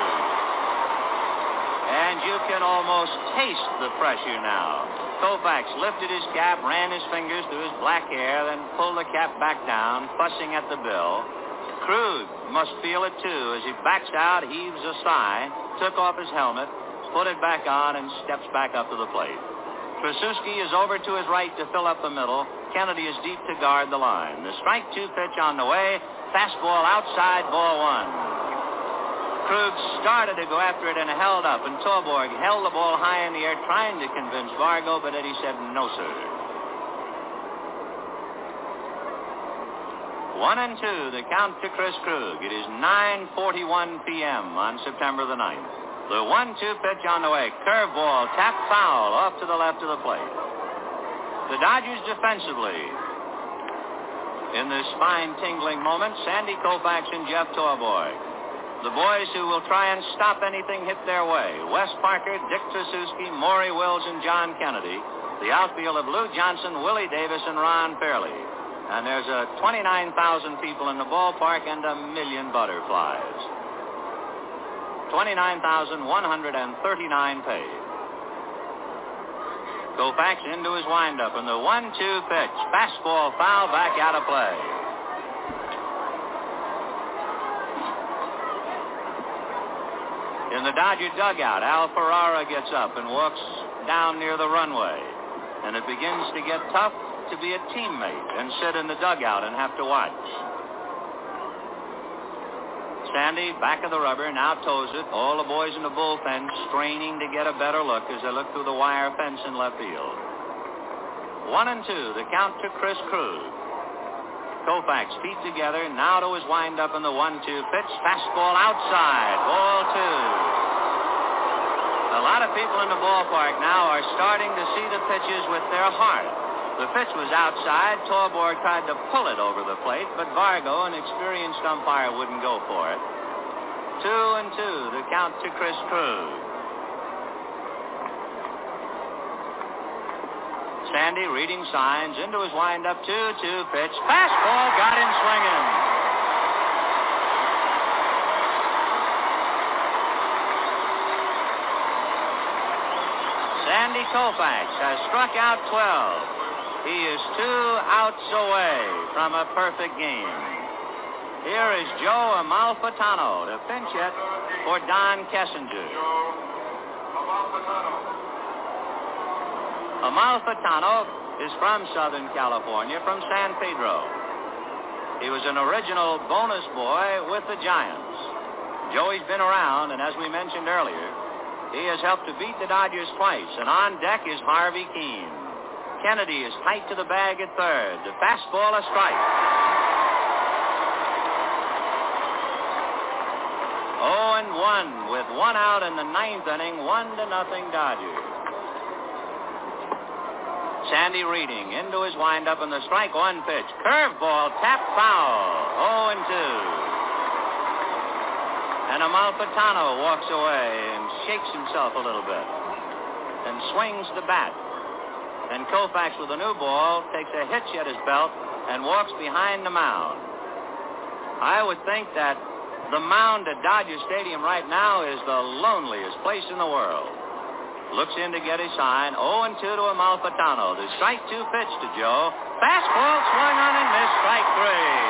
And you can almost taste the pressure now. Koufax lifted his cap, ran his fingers through his black hair, then pulled the cap back down, fussing at the bill. Krug must feel it too as he backs out, heaves a sigh, took off his helmet, put it back on, and steps back up to the plate. Tracewski is over to his right to fill up the middle. Kennedy is deep to guard the line. The strike two pitch on the way. Fastball outside, ball one. Krug started to go after it and held up, and Torborg held the ball high in the air, trying to convince Vargo, but Eddie said, no, sir. One and two, the count to Chris Krug. It is nine forty-one p.m. on September the ninth. The one two pitch on the way. Curveball, tap foul, off to the left of the plate. The Dodgers defensively. In this spine-tingling moment, Sandy Koufax and Jeff Torborg. The boys who will try and stop anything hit their way. Wes Parker, Dick Tracewski, Maury Wills, and John Kennedy. The outfield of Lou Johnson, Willie Davis, and Ron Fairley. And there's uh, twenty-nine thousand people in the ballpark and a million butterflies. twenty-nine thousand one hundred thirty-nine paid. Koufax into his windup, and the one two pitch. Fastball foul, back out of play. In the Dodger dugout, Al Ferrara gets up and walks down near the runway. And it begins to get tough to be a teammate and sit in the dugout and have to watch. Sandy, back of the rubber, now toes it. All the boys in the bullpen straining to get a better look as they look through the wire fence in left field. One and two, the count to Chris Krug. Koufax, feet together, now to his windup in the one two pitch. Fastball outside, ball two. A lot of people in the ballpark now are starting to see the pitches with their heart. The pitch was outside. Torborg tried to pull it over the plate, but Vargo, an experienced umpire, wouldn't go for it. Two and two, the count to Chris Cruz. Sandy reading signs into his windup. two two pitch. Fastball got him swinging. Sandy Koufax has struck out twelve. He is two outs away from a perfect game. Here is Joe Amalfitano to pinch hit for Don Kessinger. Amalfitano is from Southern California, from San Pedro. He was an original bonus boy with the Giants. Joey's been around, and as we mentioned earlier, he has helped to beat the Dodgers twice. And on deck is Harvey Keene. Kennedy is tight to the bag at third. The fastball a strike. oh and one with one out in the ninth inning, one to nothing Dodgers. Sandy Reading into his windup in the strike one pitch. Curveball, tap foul. oh and two. And Amalfitano walks away and shakes himself a little bit and swings the bat. And Koufax with a new ball takes a hitch at his belt and walks behind the mound. I would think that the mound at Dodger Stadium right now is the loneliest place in the world. Looks in to get his sign. oh and two to Amalfitano. The strike two pitch to Joe. Fastball swung on and missed. Strike three.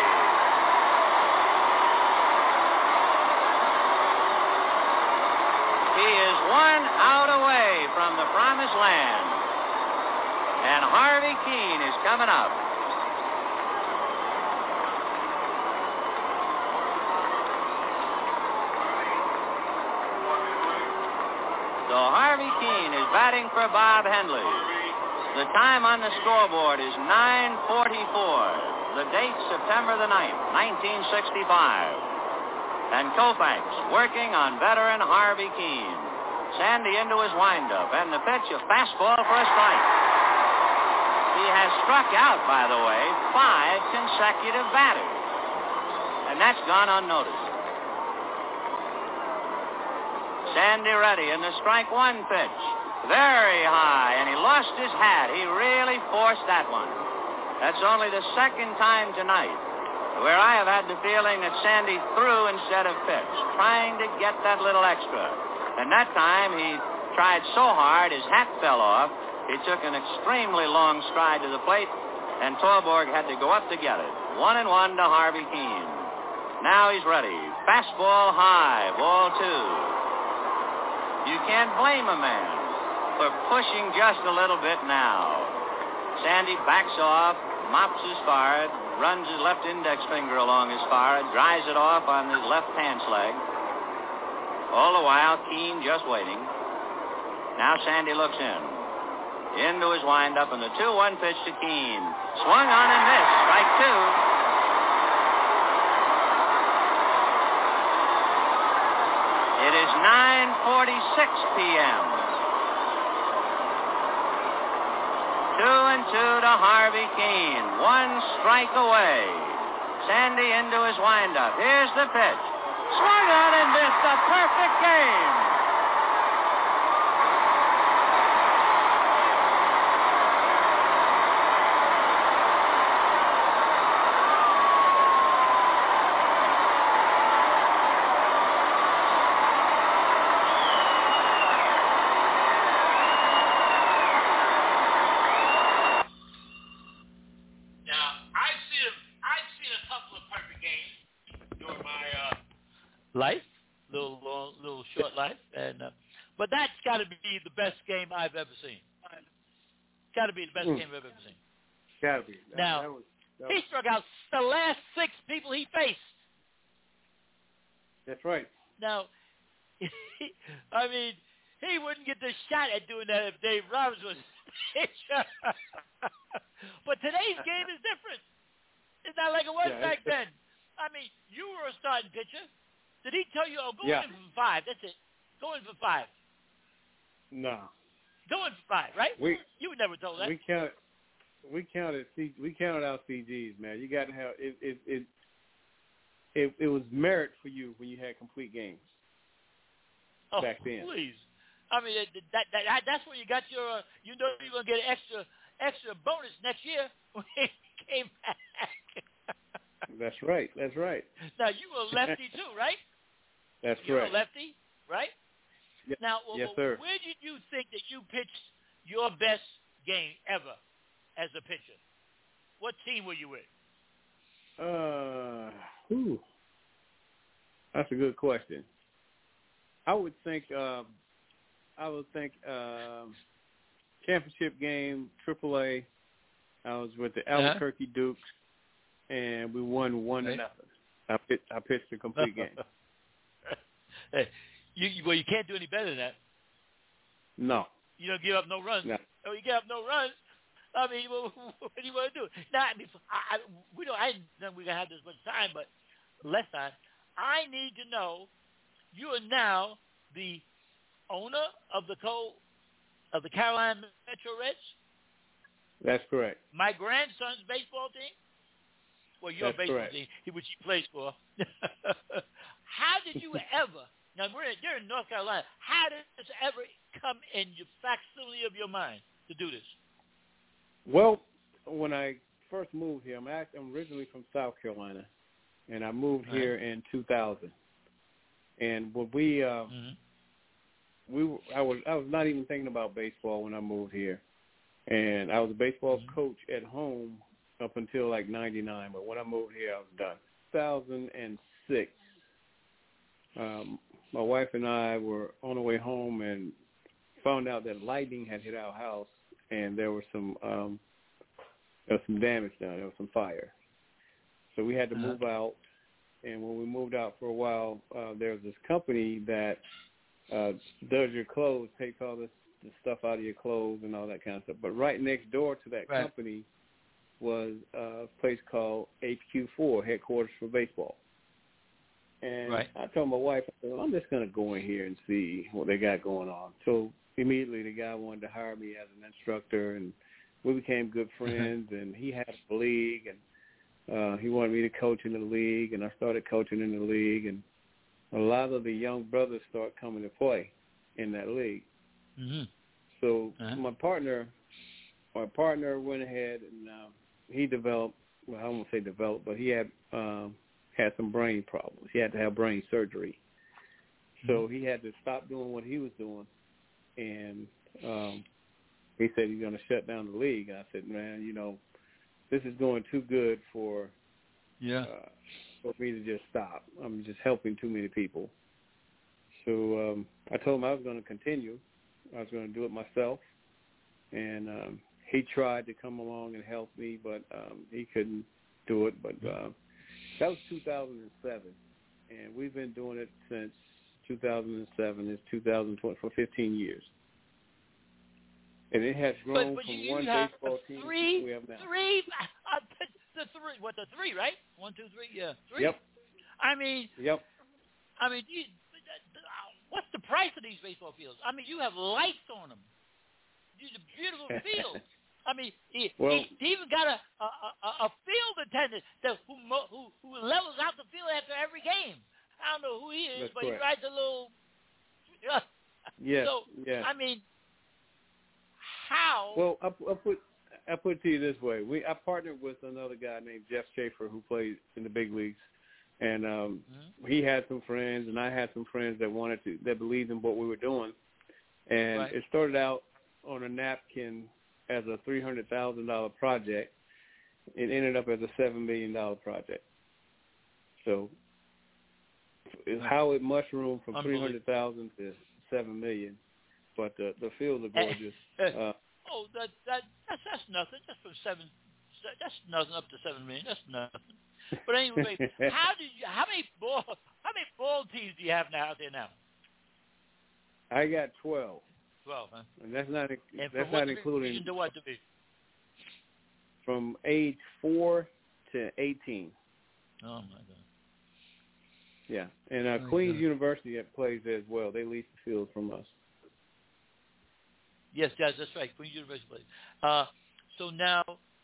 He is one out away from the promised land. And Harvey Keene is coming up. So Harvey Keene is batting for Bob Henley. The time on the scoreboard is nine forty-four. The date, September the ninth, nineteen sixty-five. And Koufax working on veteran Harvey Keene. Sandy into his windup, and the pitch, a fastball for a strike. He has struck out, by the way, five consecutive batters. And that's gone unnoticed. Sandy ready in the strike one pitch. Very high, and he lost his hat. He really forced that one. That's only the second time tonight where I have had the feeling that Sandy threw instead of pitched, trying to get that little extra. And that time he tried so hard his hat fell off. He took an extremely long stride to the plate, and Torborg had to go up to get it. One and one to Harvey Keene. Now he's ready. Fastball high, ball two. You can't blame a man for pushing just a little bit now. Sandy backs off, mops his forehead, runs his left index finger along his forehead, dries it off on his left pants leg. All the while, Keene just waiting. Now Sandy looks in. Into his windup, and the two one pitch to Keene. Swung on and missed. Strike two. It is nine forty-six p.m. Two and two to Harvey Keene. One strike away. Sandy into his windup. Here's the pitch. Swung on and missed. A perfect game. Life, little long, little short life, and uh, but that's got to be the best game I've ever seen. Got to be the best mm. game I've ever seen. Got to be. That, now that was, that he was... struck out the last six people he faced. That's right. Now, I mean, he wouldn't get the shot at doing that if Dave Roberts was pitcher. But today's game is different. It's not like it was yeah, back then. I mean, you were a starting pitcher. Did he tell you, oh, go yeah. in for five? That's it. Go in for five. No. Go in for five, right? We, you were never told that. We can't. we counted C, we counted out C Gs, man. You got to have it. It, it it it was merit for you when you had complete games oh, back then. Please, I mean that, that, that that's where you got your. Uh, you know you're gonna get an extra extra bonus next year when you came back. That's right. That's right. Now you were a lefty too, right? That's You're correct. a lefty, right? Yes, now, well, yes, well, sir. where did you think that you pitched your best game ever as a pitcher? What team were you with? Uh, whew. That's a good question. I would think, uh, I would think, uh, championship game, triple A. I was with the Albuquerque uh-huh. Dukes, and we won one right. to nothing. I pitched, I pitched a complete game. Hey, you, well, you can't do any better than that. No. You don't give up no runs. No. Oh, you give up no runs. I mean, what, what do you want to do? Now, I mean, I, I, we don't. I didn't know we were gonna have this much time, but less time. I need to know. You are now the owner of the co of the Carolina Metro Reds. That's correct. My grandson's baseball team. Well, your That's baseball correct. team, which he plays for. How did you ever? Now we're in, you're in North Carolina. How did this ever come in your facsimile of your mind to do this? Well, when I first moved here, I'm, actually, I'm originally from South Carolina, and I moved right. here in two thousand. And when we, uh, mm-hmm. we, were, I was, I was not even thinking about baseball when I moved here, and I was a baseball mm-hmm. coach at home up until like ninety-nine. But when I moved here, I was done. two thousand six. Um, my wife and I were on the way home and found out that lightning had hit our house, and there was some um, there was some damage done. There was some fire, so we had to uh-huh. move out. And when we moved out for a while, uh, there was this company that uh, does your clothes, takes all this, this stuff out of your clothes and all that kind of stuff. But right next door to that right. company was a place called H Q four, Headquarters for Baseball. And right. I told my wife, I said, well, I'm just going to go in here and see what they got going on. So immediately the guy wanted to hire me as an instructor, and we became good friends, and he had a league, and uh, he wanted me to coach in the league, and I started coaching in the league, and a lot of the young brothers started coming to play in that league. Mm-hmm. So uh-huh. my partner, my partner went ahead and uh, he developed, well, I won't say developed, but he had um, had some brain problems. He had to have brain surgery. So he had to stop doing what he was doing, and um, he said he's going to shut down the league. And I said, man, you know, this is going too good for yeah uh, for me to just stop. I'm just helping too many people. So um, I told him I was going to continue. I was going to do it myself, and um, he tried to come along and help me, but um, he couldn't do it. But uh, that was two thousand seven, and we've been doing it since two thousand seven. It's two thousand twenty for fifteen years, and it has grown but, but from you, one you have baseball team three, to we have now. Three, uh, the three, what the three, right? One, two, three, yeah, three. Yep. I mean, yep. I mean, you, what's the price of these baseball fields? I mean, you have lights on them. These are beautiful fields. I mean, he, well, he, he even got a a, a, a field attendant that who, who who levels out the field after every game. I don't know who he is, That's but correct. he rides a little. Uh, yes. So yes. I mean, how? Well, I, I put I put it to you this way: we I partnered with another guy named Jeff Schaefer who plays in the big leagues, and um, mm-hmm. he had some friends, and I had some friends that wanted to that believed in what we were doing, and right. it started out on a napkin as a three hundred thousand dollar project. It ended up as a seven million dollar project. So, how it mushroomed from three hundred thousand to seven million, but the the fields are gorgeous. Uh, oh, that that that's that's nothing. Just from seven, that's nothing up to seven million. That's nothing. But anyway, how did you? How many ball? How many ball teams do you have now out there now? I got twelve. Twelve, huh? And that's not and that's what not including to what division? From age four to eighteen. Oh my God. Yeah, and uh, oh, Queens God. University plays there as well. They lease the field from us. Yes, yes, that's right. Queens University plays. Uh, so now,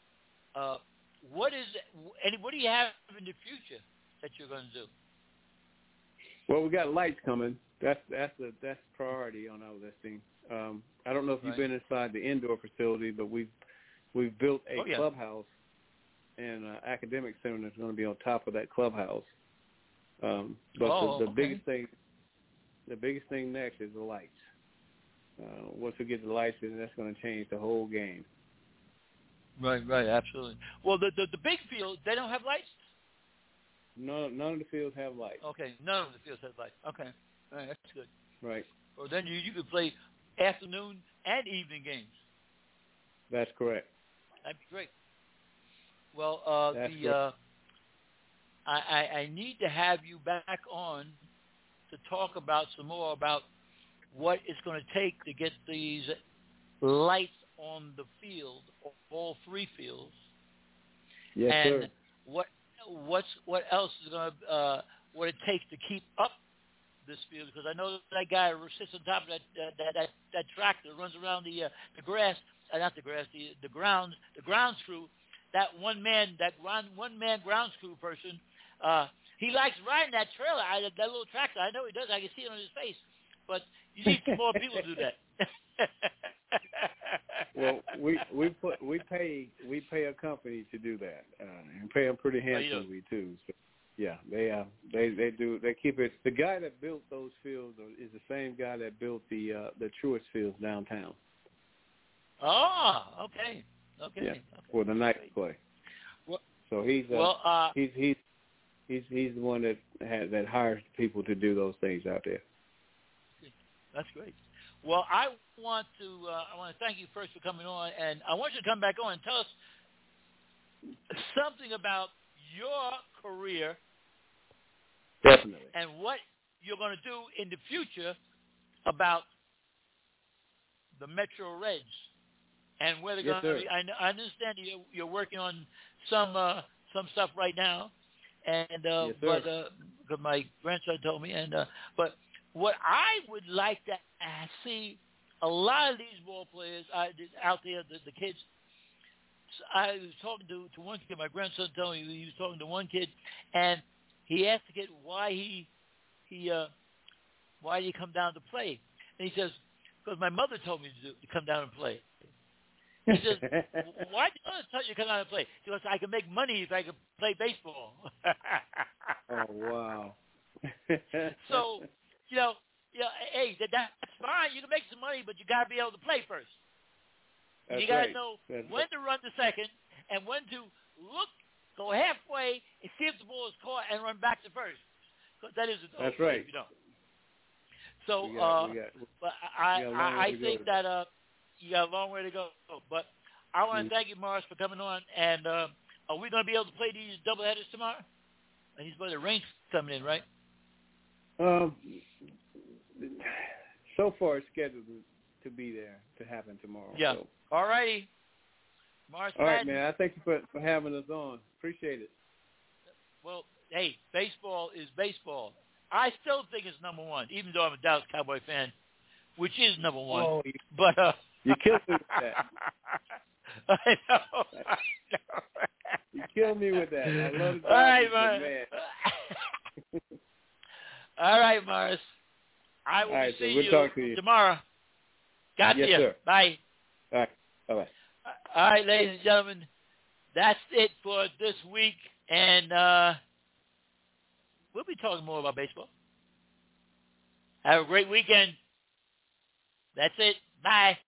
uh, what is any? What do you have in the future that you're going to do? Well, we got lights coming. That's that's a that's priority on our listing. Um, I don't know if you've Right. been inside the indoor facility, but we've we've built a Oh, yeah. clubhouse and uh, academic center that's going to be on top of that clubhouse. Um, but Oh, the, the okay. biggest thing, the biggest thing next is the lights. Uh, once we get the lights in, that's going to change the whole game. Right, right, absolutely. Well, the, the the big field, they don't have lights? None, none of the fields have lights. Okay, none of the fields have lights. Okay, all right, that's good. Right. Well, then you, you could play afternoon and evening games. That's correct. That'd be great. Well, uh, That's the correct. uh, I, I, I need to have you back on to talk about some more about what it's going to take to get these lights on the field, all three fields. Yes, and sir. what what's what else is going to uh, what it takes to keep up this field, because I know that guy who sits on top of that that that, that tractor runs around the uh, the grass, uh, not the grass, the the ground the grounds crew. That one man, that one one man grounds crew person, uh, he likes riding that trailer, I, that little tractor. I know he does. I can see it on his face. But you need some more people to do that. Well, we we put we pay we pay a company to do that, uh, and pay them pretty handsomely too. So, yeah, they uh they they do they keep it. The guy that built those fields is the same guy that built the uh, the Truist Fields downtown. Oh, okay, okay. Yeah, okay. for the night play. Well, so he's uh, well, uh, he's he's he's he's the one that has that hires people to do those things out there. That's great. Well, I want to uh, I want to thank you first for coming on, and I want you to come back on and tell us something about your career, definitely, and what you're going to do in the future about the Metro Reds and where they're yes, going to sir. be. I, I understand you're, you're working on some uh, some stuff right now, and uh, yes, but uh, 'cause my grandson told me, and uh, but. What I would like to see a lot of these ball players uh, out there, the, the kids. I was talking to, to one kid. My grandson told me he was talking to one kid, and he asked the kid why he he uh, why did he come down to play, and he says because my mother told me to, do, to come down and play. He says, why did your mother tell you to come down and play? He goes, I can make money if I can play baseball. Oh wow! So. You know, you know, hey, that, that's fine. You can make some money, but you got to be able to play first. That's you got to right. know that's when right. to run to second and when to look, go halfway, and see if the ball is caught and run back to first. Because that is a dope That's play, right. you know. So, We got- uh, we got- but I, we got a long I, way I to think go. that uh, you got a long way to go. But I want to Mm. thank you, Morris, for coming on. And uh, are we going to be able to play these doubleheaders tomorrow? And he's by the rain's coming in, right? Um. So far, it's scheduled to be there to happen tomorrow. Yeah. So. All righty. Morris All right, Madden. man. I thank you for, for having us on. Appreciate it. Well, hey, baseball is baseball. I still think it's number one, even though I'm a Dallas Cowboy fan, which is number one. Oh, you, but uh, you killed me with that. I know. I know. You killed me with that. I love the All right, Dodgers, man. but man. All right, Morris. I will All right, see so we'll you, talk to you tomorrow. Got Yes, you. sir. Bye. All right. Bye-bye. All right, ladies and gentlemen, that's it for this week, and uh, we'll be talking more about baseball. Have a great weekend. That's it. Bye.